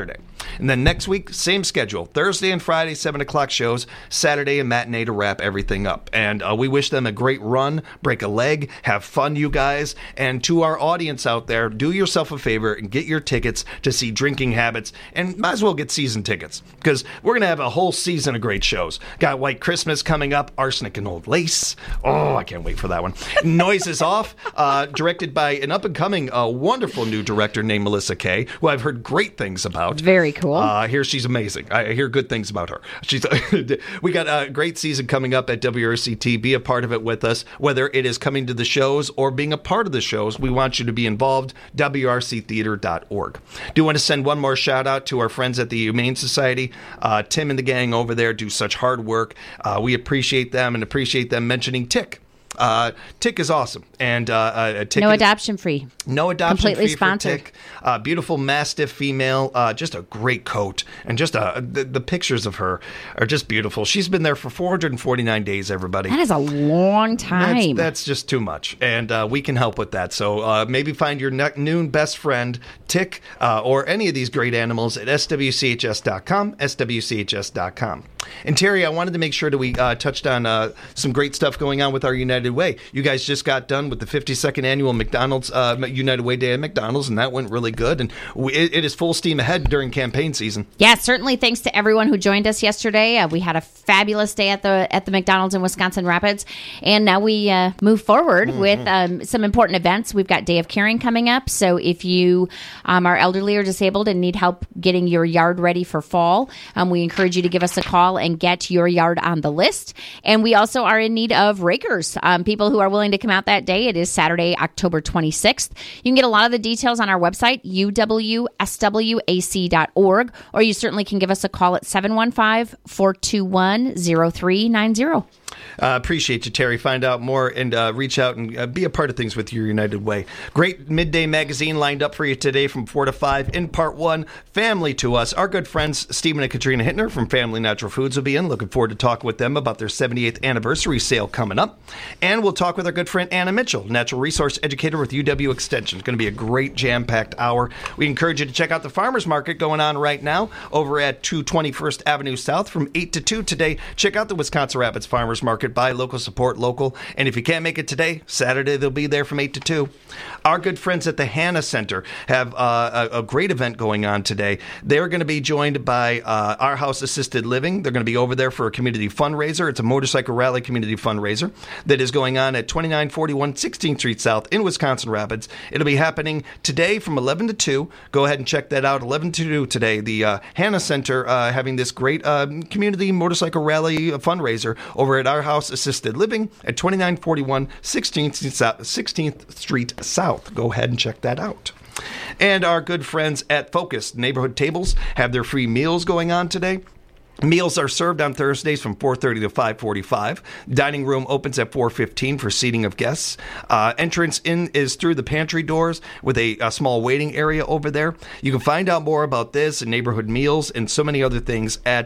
And then next week, same schedule. Thursday and Friday, 7 o'clock shows. Saturday and matinee to wrap everything up. And we wish them a great run, break a leg, have fun, you guys. And to our audience out there, do yourself a favor and get your tickets to see Drinking Habits. And might as well get season tickets, because we're going to have a whole season of great shows. Got White Christmas coming up, Arsenic and Old Lace. Oh, I can't wait for that one. Noise is Off, directed by an up-and-coming wonderful new director named Melissa Kay, who I've heard great things about. Very cool. I hear she's amazing. I hear good things about her. We got a great season coming up at WRCT. Be a part of it with us, whether it is coming to the shows or being a part of the shows. We want you to be involved. WRCtheater.org. Do want to send one more shout out to our friends at the Humane Society. Tim and the gang over there do such hard work. We appreciate them and appreciate them mentioning Tick. Tick is awesome, and Tick adoption free. No adoption completely free sponsored. for Tick. Beautiful Mastiff female, just a great coat, and just the pictures of her are just beautiful. She's been there for 449 days. Everybody, that is a long time. That's just too much, and we can help with that. So maybe find your noon best friend Tick or any of these great animals at swchs.com. swchs.com. And Terry, I wanted to make sure that we touched on some great stuff going on with our United Way. You guys just got done with the 52nd annual McDonald's United Way Day at McDonald's, and that went really good. And it is full steam ahead during campaign season. Yeah, certainly. Thanks to everyone who joined us yesterday. We had a fabulous day at the McDonald's in Wisconsin Rapids, and now we move forward with some important events. We've got Day of Caring coming up. So if you are elderly or disabled and need help getting your yard ready for fall, we encourage you to give us a call and get your yard on the list. And we also are in need of rakers, people who are willing to come out that day. It is Saturday, October 26th. You can get a lot of the details on our website, uwswac.org, or you certainly can give us a call at 715-421-0390. Appreciate you, Terry. Find out more and reach out and be a part of things with your United Way. Great midday magazine lined up for you today from 4 to 5. In part 1, Family to Us. Our good friends Stephen and Katrina Hittner from Family Natural Foods will be in. Looking forward to talking with them about their 78th anniversary sale coming up. And we'll talk with our good friend Anna Mitchell, natural resource educator with UW Extension. It's going to be a great jam-packed hour. We encourage you to check out the farmers market going on right now over at 221st Avenue South from 8 to 2 today. Check out the Wisconsin Rapids Farmers Market. Buy local, support local. And if you can't make it today, Saturday they'll be there from 8 to 2. Our good friends at the Hannah Center have a great event going on today. They're going to be joined by Our House Assisted Living. They're going to be over there for a community fundraiser. It's a motorcycle rally community fundraiser that is going on at 2941 16th Street South in Wisconsin Rapids. It'll be happening today from 11 to 2. Go ahead and check that out. 11 to 2 today. The Hannah Center having this great community motorcycle rally fundraiser over at Our House Assisted Living at 2941 16th Street South. Go ahead and check that out. And our good friends at Focus Neighborhood Tables have their free meals going on today. Meals are served on Thursdays from 4:30 to 5:45. Dining room opens at 4:15 for seating of guests. Entrance in is through the pantry doors with a small waiting area over there. You can find out more about this and neighborhood meals and so many other things at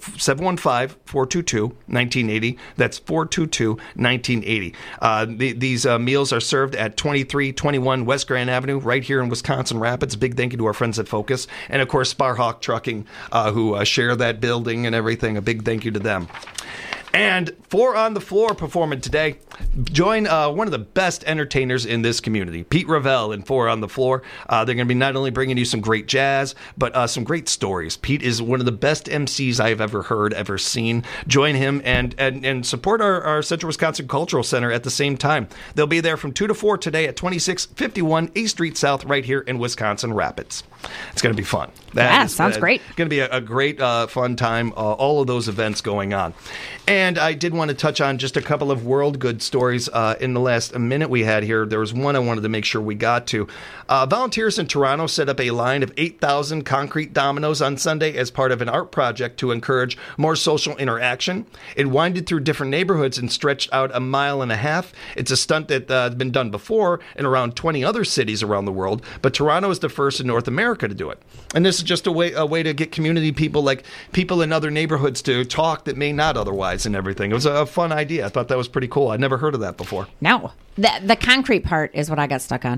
715-422-1980. That's 422-1980. These meals are served at 2321 West Grand Avenue right here in Wisconsin Rapids. Big thank you to our friends at Focus. And, of course, Sparhawk Trucking, who share that building and everything. A big thank you to them. And for On the Floor performing today, join one of the best entertainers in this community, Pete Ravel and For On the Floor. They're going to be not only bringing you some great jazz, but some great stories. Pete is one of the best MCs I've ever heard, ever seen. Join him and support our Central Wisconsin Cultural Center at the same time. They'll be there from 2 to 4 today at 2651 8th Street South right here in Wisconsin Rapids. It's going to be fun. Sounds great. It's going to be a great, fun time. All of those events going on. And I did want to touch on just a couple of world good stories in the last minute we had here. There was one I wanted to make sure we got to. Volunteers in Toronto set up a line of 8,000 concrete dominoes on Sunday as part of an art project to encourage more social interaction. It winded through different neighborhoods and stretched out 1.5 miles. It's a stunt that has been done before in around 20 other cities around the world, but Toronto is the first in North America to do it. And this is just a way to get community people, like people in other neighborhoods, to talk that may not otherwise and everything. It was a fun idea. I thought that was pretty cool. I'd never heard of that before. No. The concrete part is what I got stuck on.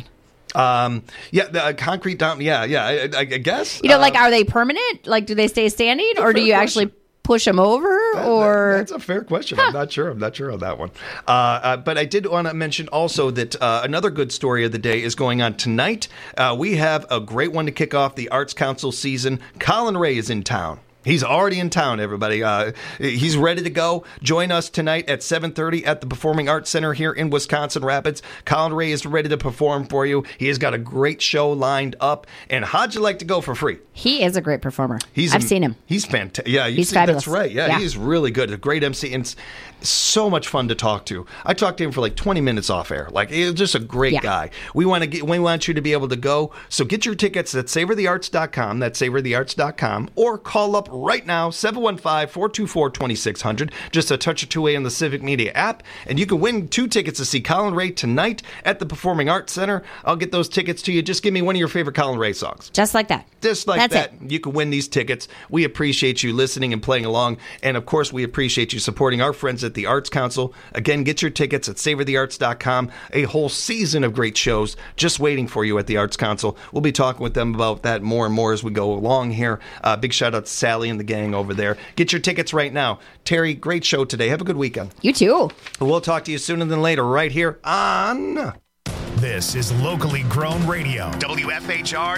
The concrete dump. I guess. Like, are they permanent? Like, do they stay standing, or do you actually push them over? That's a fair question. Huh. I'm not sure on that one. But I did want to mention also that another good story of the day is going on tonight. We have a great one to kick off the Arts Council season. Colin Ray is in town. He's already in town, everybody. He's ready to go. Join us tonight at 7:30 at the Performing Arts Center here in Wisconsin Rapids. Colin Ray is ready to perform for you. He has got a great show lined up. And how'd you like to go for free? He is a great performer. I've seen him. He's fantastic. Yeah, he's fabulous. That's right. Yeah, he's really good. A great MC and so much fun to talk to. I talked to him for like 20 minutes off air. Like, he's just a great guy. We want you to be able to go. So get your tickets at savorthearts.com. That's savorthearts.com. Or call up right now, 715-424-2600. Just a touch or two away on the Civic Media app. And you can win 2 tickets to see Colin Ray tonight at the Performing Arts Center. I'll get those tickets to you. Just give me one of your favorite Colin Ray songs. Just like that. Just like that. You can win these tickets. We appreciate you listening and playing along. And, of course, we appreciate you supporting our friends at the Arts Council. Again, get your tickets at savorthearts.com. A whole season of great shows just waiting for you at the Arts Council. We'll be talking with them about that more and more as we go along here. Big shout out to Sally and the gang over there. Get your tickets right now. Terry, great show today. Have a good weekend. You too. We'll talk to you sooner than later right here on... This is locally grown radio. WFHR